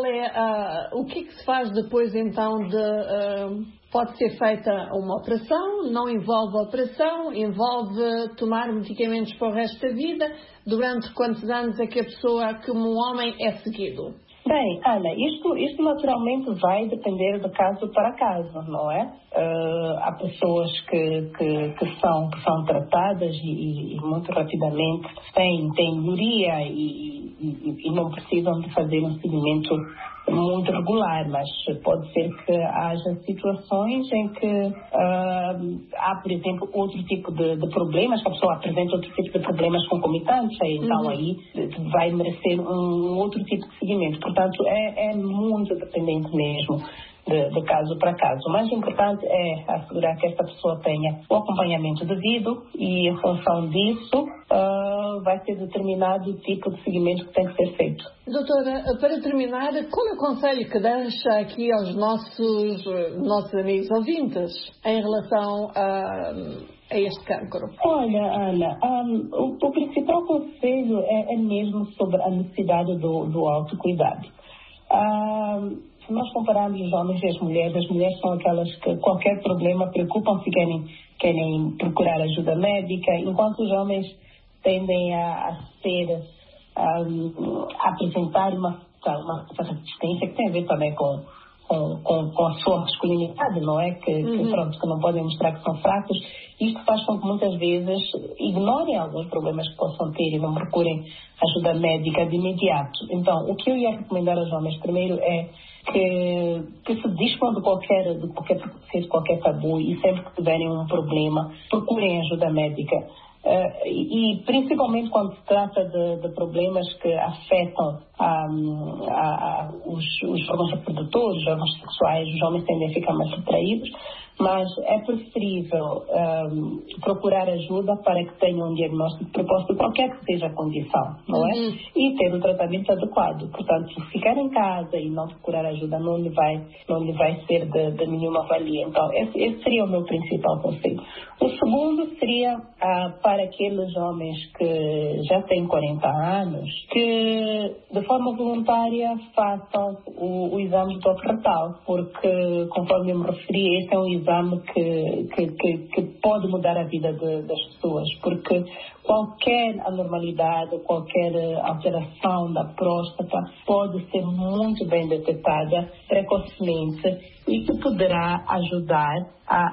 o que se faz depois então pode ser feita uma operação, não envolve a operação, envolve tomar medicamentos para o resto da vida? Durante quantos anos é que a pessoa, como homem, é seguido? Bem, Ana, isto naturalmente vai depender de caso para caso, não é? Há pessoas que são tratadas e muito rapidamente têm melhoria e não precisam de fazer um seguimento muito regular, mas pode ser que haja situações em que há, por exemplo, outro tipo de problemas, que a pessoa apresenta outro tipo de problemas concomitantes, então aí vai merecer um outro tipo de seguimento. Portanto, é muito dependente mesmo de caso para caso. O mais importante é assegurar que esta pessoa tenha o acompanhamento devido e, em função disso, vai ser determinado o tipo de seguimento que tem que ser feito. Doutora, para terminar, qual é o conselho que deixa aqui aos nossos amigos ouvintes em relação a este cancro? Olha, Ana, o principal conselho é mesmo sobre a necessidade do autocuidado. Se nós compararmos os homens e as mulheres são aquelas que qualquer problema preocupam-se, querem procurar ajuda médica, enquanto os homens tendem a apresentar uma resistência que tem a ver também com com a sua masculinidade, não é? Que não podem mostrar que são fracos. Isto faz com que muitas vezes ignorem alguns problemas que possam ter e não procurem ajuda médica de imediato. Então, o que eu ia recomendar aos homens primeiro é que se dispõem de qualquer tabu e sempre que tiverem um problema, procurem ajuda médica. E principalmente quando se trata de problemas que afetam os órgãos reprodutores, os órgãos sexuais, os homens tendem a ficar mais retraídos, mas é preferível procurar ajuda para que tenham um diagnóstico proposto de qualquer que seja a condição, não é? E ter o tratamento adequado. Portanto, se ficar em casa e não procurar ajuda não lhe vai ser de nenhuma valia. Então, esse seria o meu principal conselho. O segundo seria para aqueles homens que já têm 40 anos, que de forma voluntária façam o exame de toque retal, porque, conforme eu me referi, este é um exame que pode mudar a vida das pessoas, porque qualquer anormalidade, qualquer alteração da próstata pode ser muito bem detectada precocemente e que poderá ajudar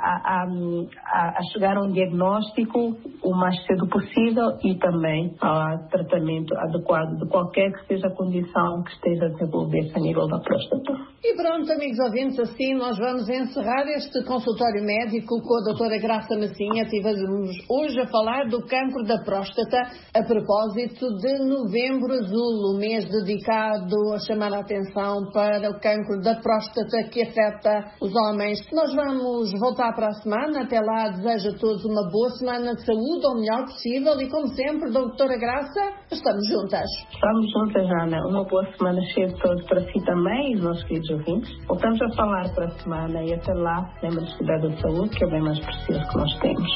a chegar a um diagnóstico o mais cedo possível e também a tratamento adequado de qualquer que seja a condição que esteja a desenvolver-se a nível da próstata. E pronto, amigos ouvintes, assim nós vamos encerrar este consultório médico com a doutora Graça Massinha. Estivemos hoje a falar do cancro da próstata a propósito de Novembro Azul, o mês dedicado a chamar a atenção para o cancro da próstata que afeta os homens. Nós vamos voltar para a semana. Até lá, desejo a todos uma boa semana de saúde, o melhor possível. E como sempre, doutora Graça, estamos juntas. Estamos juntas, Ana. Uma boa semana cheia de todos para si também e os nossos queridos ouvintes. Voltamos a falar para a semana e até lá, lembre-se de cuidar da saúde, que é o bem mais precioso que nós temos.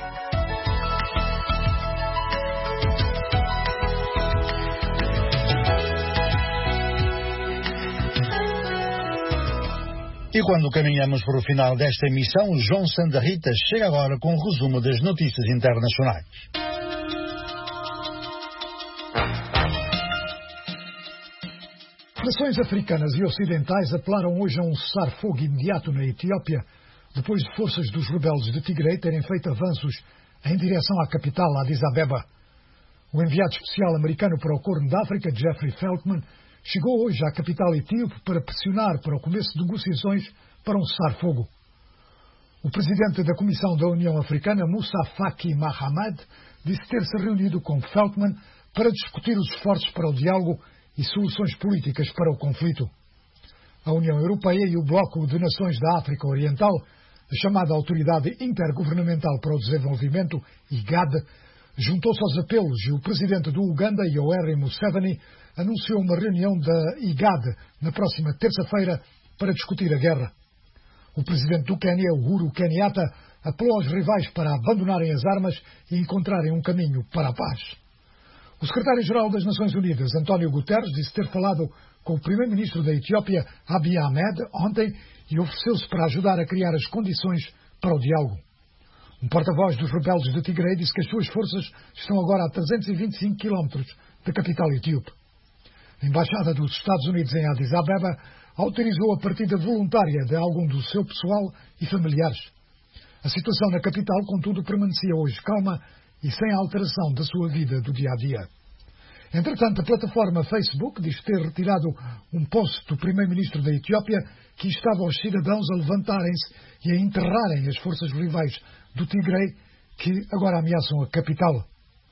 E quando caminhamos para o final desta emissão, João Sandarrita chega agora com um resumo das notícias internacionais. Nações africanas e ocidentais apelaram hoje a um cessar-fogo imediato na Etiópia, depois de forças dos rebeldes de Tigray terem feito avanços em direção à capital, Addis Abeba. O enviado especial americano para o Corno da África, Jeffrey Feltman, chegou hoje à capital etíope para pressionar para o começo de negociações para um cessar-fogo. O presidente da Comissão da União Africana, Moussa Faki Mahamat, disse ter-se reunido com Feltman para discutir os esforços para o diálogo e soluções políticas para o conflito. A União Europeia e o Bloco de Nações da África Oriental, a chamada Autoridade Intergovernamental para o Desenvolvimento, IGAD, juntou-se aos apelos e o presidente do Uganda, Yoweri Museveni, anunciou uma reunião da IGAD na próxima terça-feira para discutir a guerra. O presidente do Quênia, Uhuru Kenyatta, apelou aos rivais para abandonarem as armas e encontrarem um caminho para a paz. O secretário-geral das Nações Unidas, António Guterres, disse ter falado com o primeiro-ministro da Etiópia, Abiy Ahmed, ontem e ofereceu-se para ajudar a criar as condições para o diálogo. Um porta-voz dos rebeldes de Tigray disse que as suas forças estão agora a 325 quilómetros da capital etíope. A Embaixada dos Estados Unidos em Addis Abeba autorizou a partida voluntária de algum do seu pessoal e familiares. A situação na capital, contudo, permanecia hoje calma e sem alteração da sua vida do dia-a-dia. Entretanto, a plataforma Facebook diz ter retirado um post do primeiro-ministro da Etiópia que instava os cidadãos a levantarem-se e a enterrarem as forças rivais do Tigray que agora ameaçam a capital.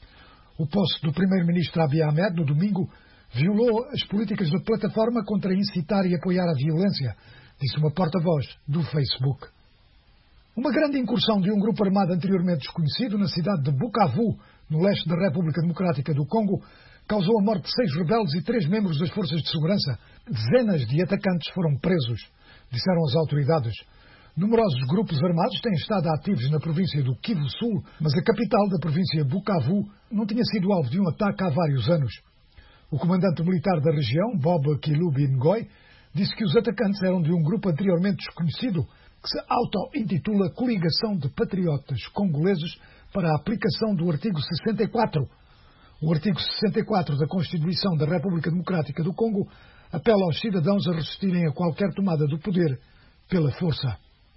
O post do primeiro-ministro Abiy Ahmed, no domingo, violou as políticas da plataforma contra incitar e apoiar a violência, disse uma porta-voz do Facebook. Uma grande incursão de um grupo armado anteriormente desconhecido na cidade de Bukavu, no leste da República Democrática do Congo, causou a morte de 6 rebeldes e 3 membros das forças de segurança. Dezenas de atacantes foram presos, disseram as autoridades. Numerosos grupos armados têm estado ativos na província do Kivu Sul, mas a capital da província, Bukavu, não tinha sido alvo de um ataque há vários anos. O comandante militar da região, Bob Kilubi Ngoy, disse que os atacantes eram de um grupo anteriormente desconhecido que se auto-intitula Coligação de Patriotas Congoleses para a aplicação do artigo 64. O artigo 64 da Constituição da República Democrática do Congo apela aos cidadãos a resistirem a qualquer tomada do poder pela força.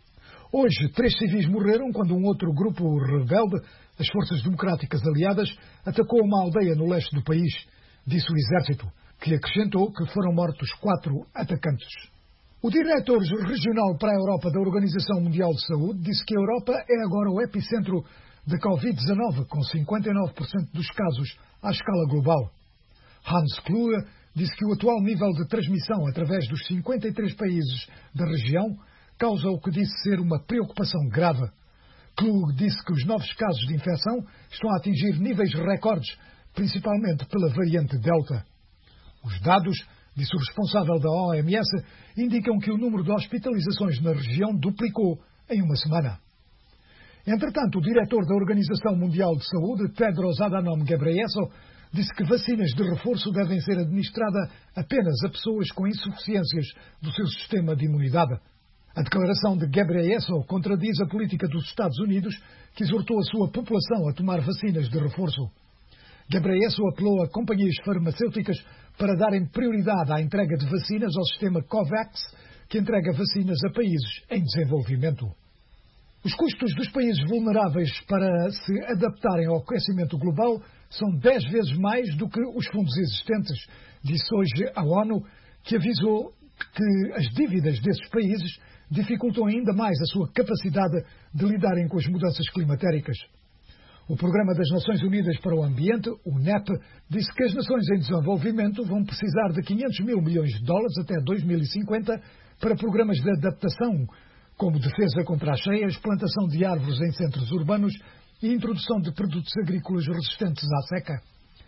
Hoje, 3 civis morreram quando um outro grupo rebelde, as Forças Democráticas Aliadas, atacou uma aldeia no leste do país, disse o Exército, que acrescentou que foram mortos 4 atacantes. O diretor regional para a Europa da Organização Mundial de Saúde disse que a Europa é agora o epicentro da Covid-19, com 59% dos casos à escala global. Hans Kluge disse que o atual nível de transmissão através dos 53 países da região causa o que disse ser uma preocupação grave. Kluge disse que os novos casos de infecção estão a atingir níveis recordes, principalmente pela variante Delta. Os dados, disse o responsável da OMS, indicam que o número de hospitalizações na região duplicou em uma semana. Entretanto, o diretor da Organização Mundial de Saúde, Tedros Adhanom Ghebreyesus, disse que vacinas de reforço devem ser administradas apenas a pessoas com insuficiências do seu sistema de imunidade. A declaração de Ghebreyesus contradiz a política dos Estados Unidos, que exortou a sua população a tomar vacinas de reforço. Ghebreyesus apelou a companhias farmacêuticas para darem prioridade à entrega de vacinas ao sistema COVAX, que entrega vacinas a países em desenvolvimento. Os custos dos países vulneráveis para se adaptarem ao aquecimento global são 10 vezes mais do que os fundos existentes, disse hoje a ONU, que avisou que as dívidas desses países dificultam ainda mais a sua capacidade de lidarem com as mudanças climatéricas. O Programa das Nações Unidas para o Ambiente, o NEP, disse que as nações em desenvolvimento vão precisar de 500 mil milhões de dólares até 2050 para programas de adaptação, como defesa contra as cheias, plantação de árvores em centros urbanos e introdução de produtos agrícolas resistentes à seca.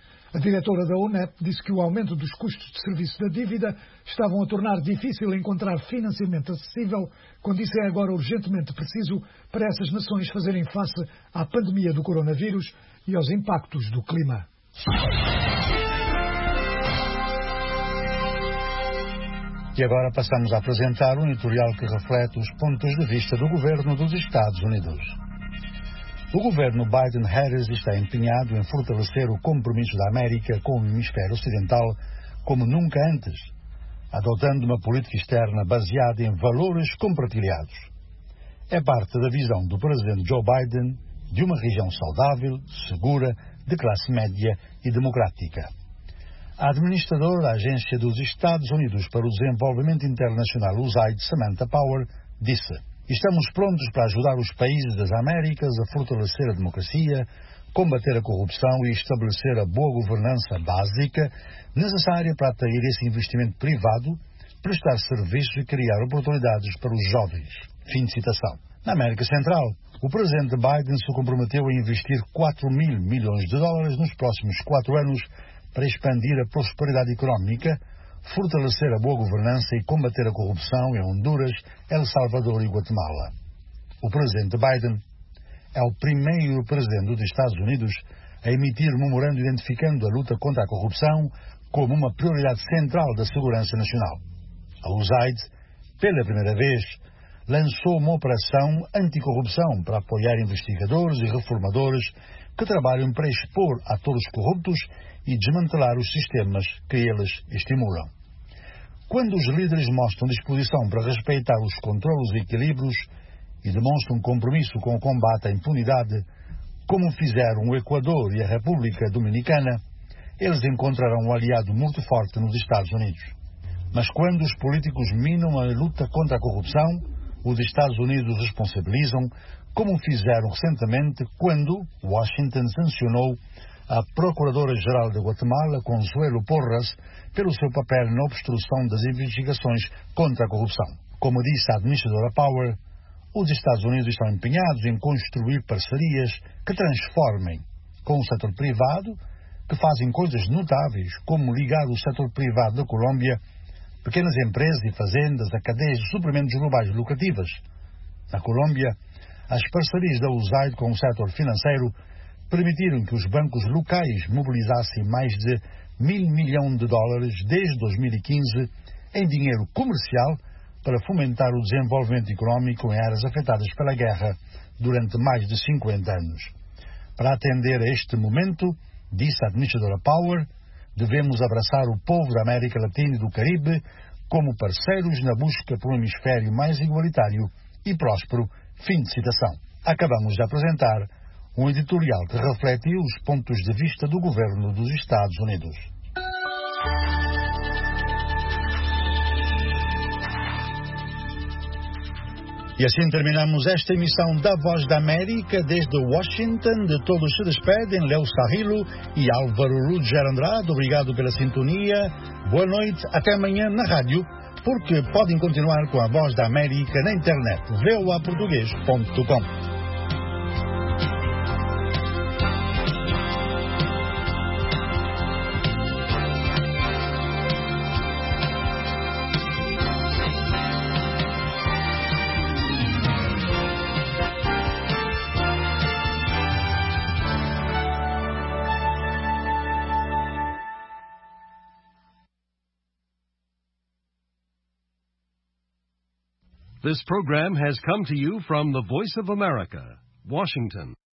A diretora da UNEP disse que o aumento dos custos de serviço da dívida estavam a tornar difícil encontrar financiamento acessível, quando isso é agora urgentemente preciso para essas nações fazerem face à pandemia do coronavírus e aos impactos do clima. E agora passamos a apresentar um editorial que reflete os pontos de vista do governo dos Estados Unidos. O governo Biden-Harris está empenhado em fortalecer o compromisso da América com o hemisfério ocidental como nunca antes, adotando uma política externa baseada em valores compartilhados. É parte da visão do presidente Joe Biden de uma região saudável, segura, de classe média e democrática. A administradora da Agência dos Estados Unidos para o Desenvolvimento Internacional, USAID, Samantha Power, disse: "Estamos prontos para ajudar os países das Américas a fortalecer a democracia, combater a corrupção e estabelecer a boa governança básica necessária para atrair esse investimento privado, prestar serviços e criar oportunidades para os jovens." Fim de citação. Na América Central, o presidente Biden se comprometeu a investir 4 mil milhões de dólares nos próximos 4 anos para expandir a prosperidade económica, fortalecer a boa governança e combater a corrupção em Honduras, El Salvador e Guatemala. O presidente Biden é o primeiro presidente dos Estados Unidos a emitir um memorando identificando a luta contra a corrupção como uma prioridade central da segurança nacional. A USAID, pela primeira vez, lançou uma operação anticorrupção para apoiar investigadores e reformadores que trabalham para expor atores corruptos e desmantelar os sistemas que eles estimulam. Quando os líderes mostram disposição para respeitar os controlos e equilíbrios e demonstram compromisso com o combate à impunidade, como fizeram o Equador e a República Dominicana, eles encontrarão um aliado muito forte nos Estados Unidos. Mas quando os políticos minam a luta contra a corrupção, os Estados Unidos responsabilizam, como fizeram recentemente quando Washington sancionou a Procuradora-Geral de Guatemala, Consuelo Porras, pelo seu papel na obstrução das investigações contra a corrupção. Como disse a administradora Power, os Estados Unidos estão empenhados em construir parcerias que transformem com o setor privado, que fazem coisas notáveis, como ligar o setor privado da Colômbia, pequenas empresas e fazendas a cadeias de suprimentos globais lucrativas. Na Colômbia, as parcerias da USAID com o setor financeiro permitiram que os bancos locais mobilizassem mais de $1.000 milhões desde 2015 em dinheiro comercial para fomentar o desenvolvimento económico em áreas afetadas pela guerra durante mais de 50 anos. Para atender a este momento, disse a administradora Power, Devemos abraçar o povo da América Latina e do Caribe como parceiros na busca por um hemisfério mais igualitário e próspero. Fim de citação. Acabamos de apresentar um editorial que refletiu os pontos de vista do governo dos Estados Unidos. E assim terminamos esta emissão da Voz da América. Desde Washington, de todos se despedem Léo Sarrilo e Álvaro Rudger Andrade. Obrigado pela sintonia. Boa noite. Até amanhã na rádio, porque podem continuar com a Voz da América na internet. voaportugues.com. This program has come to you from the Voice of America, Washington.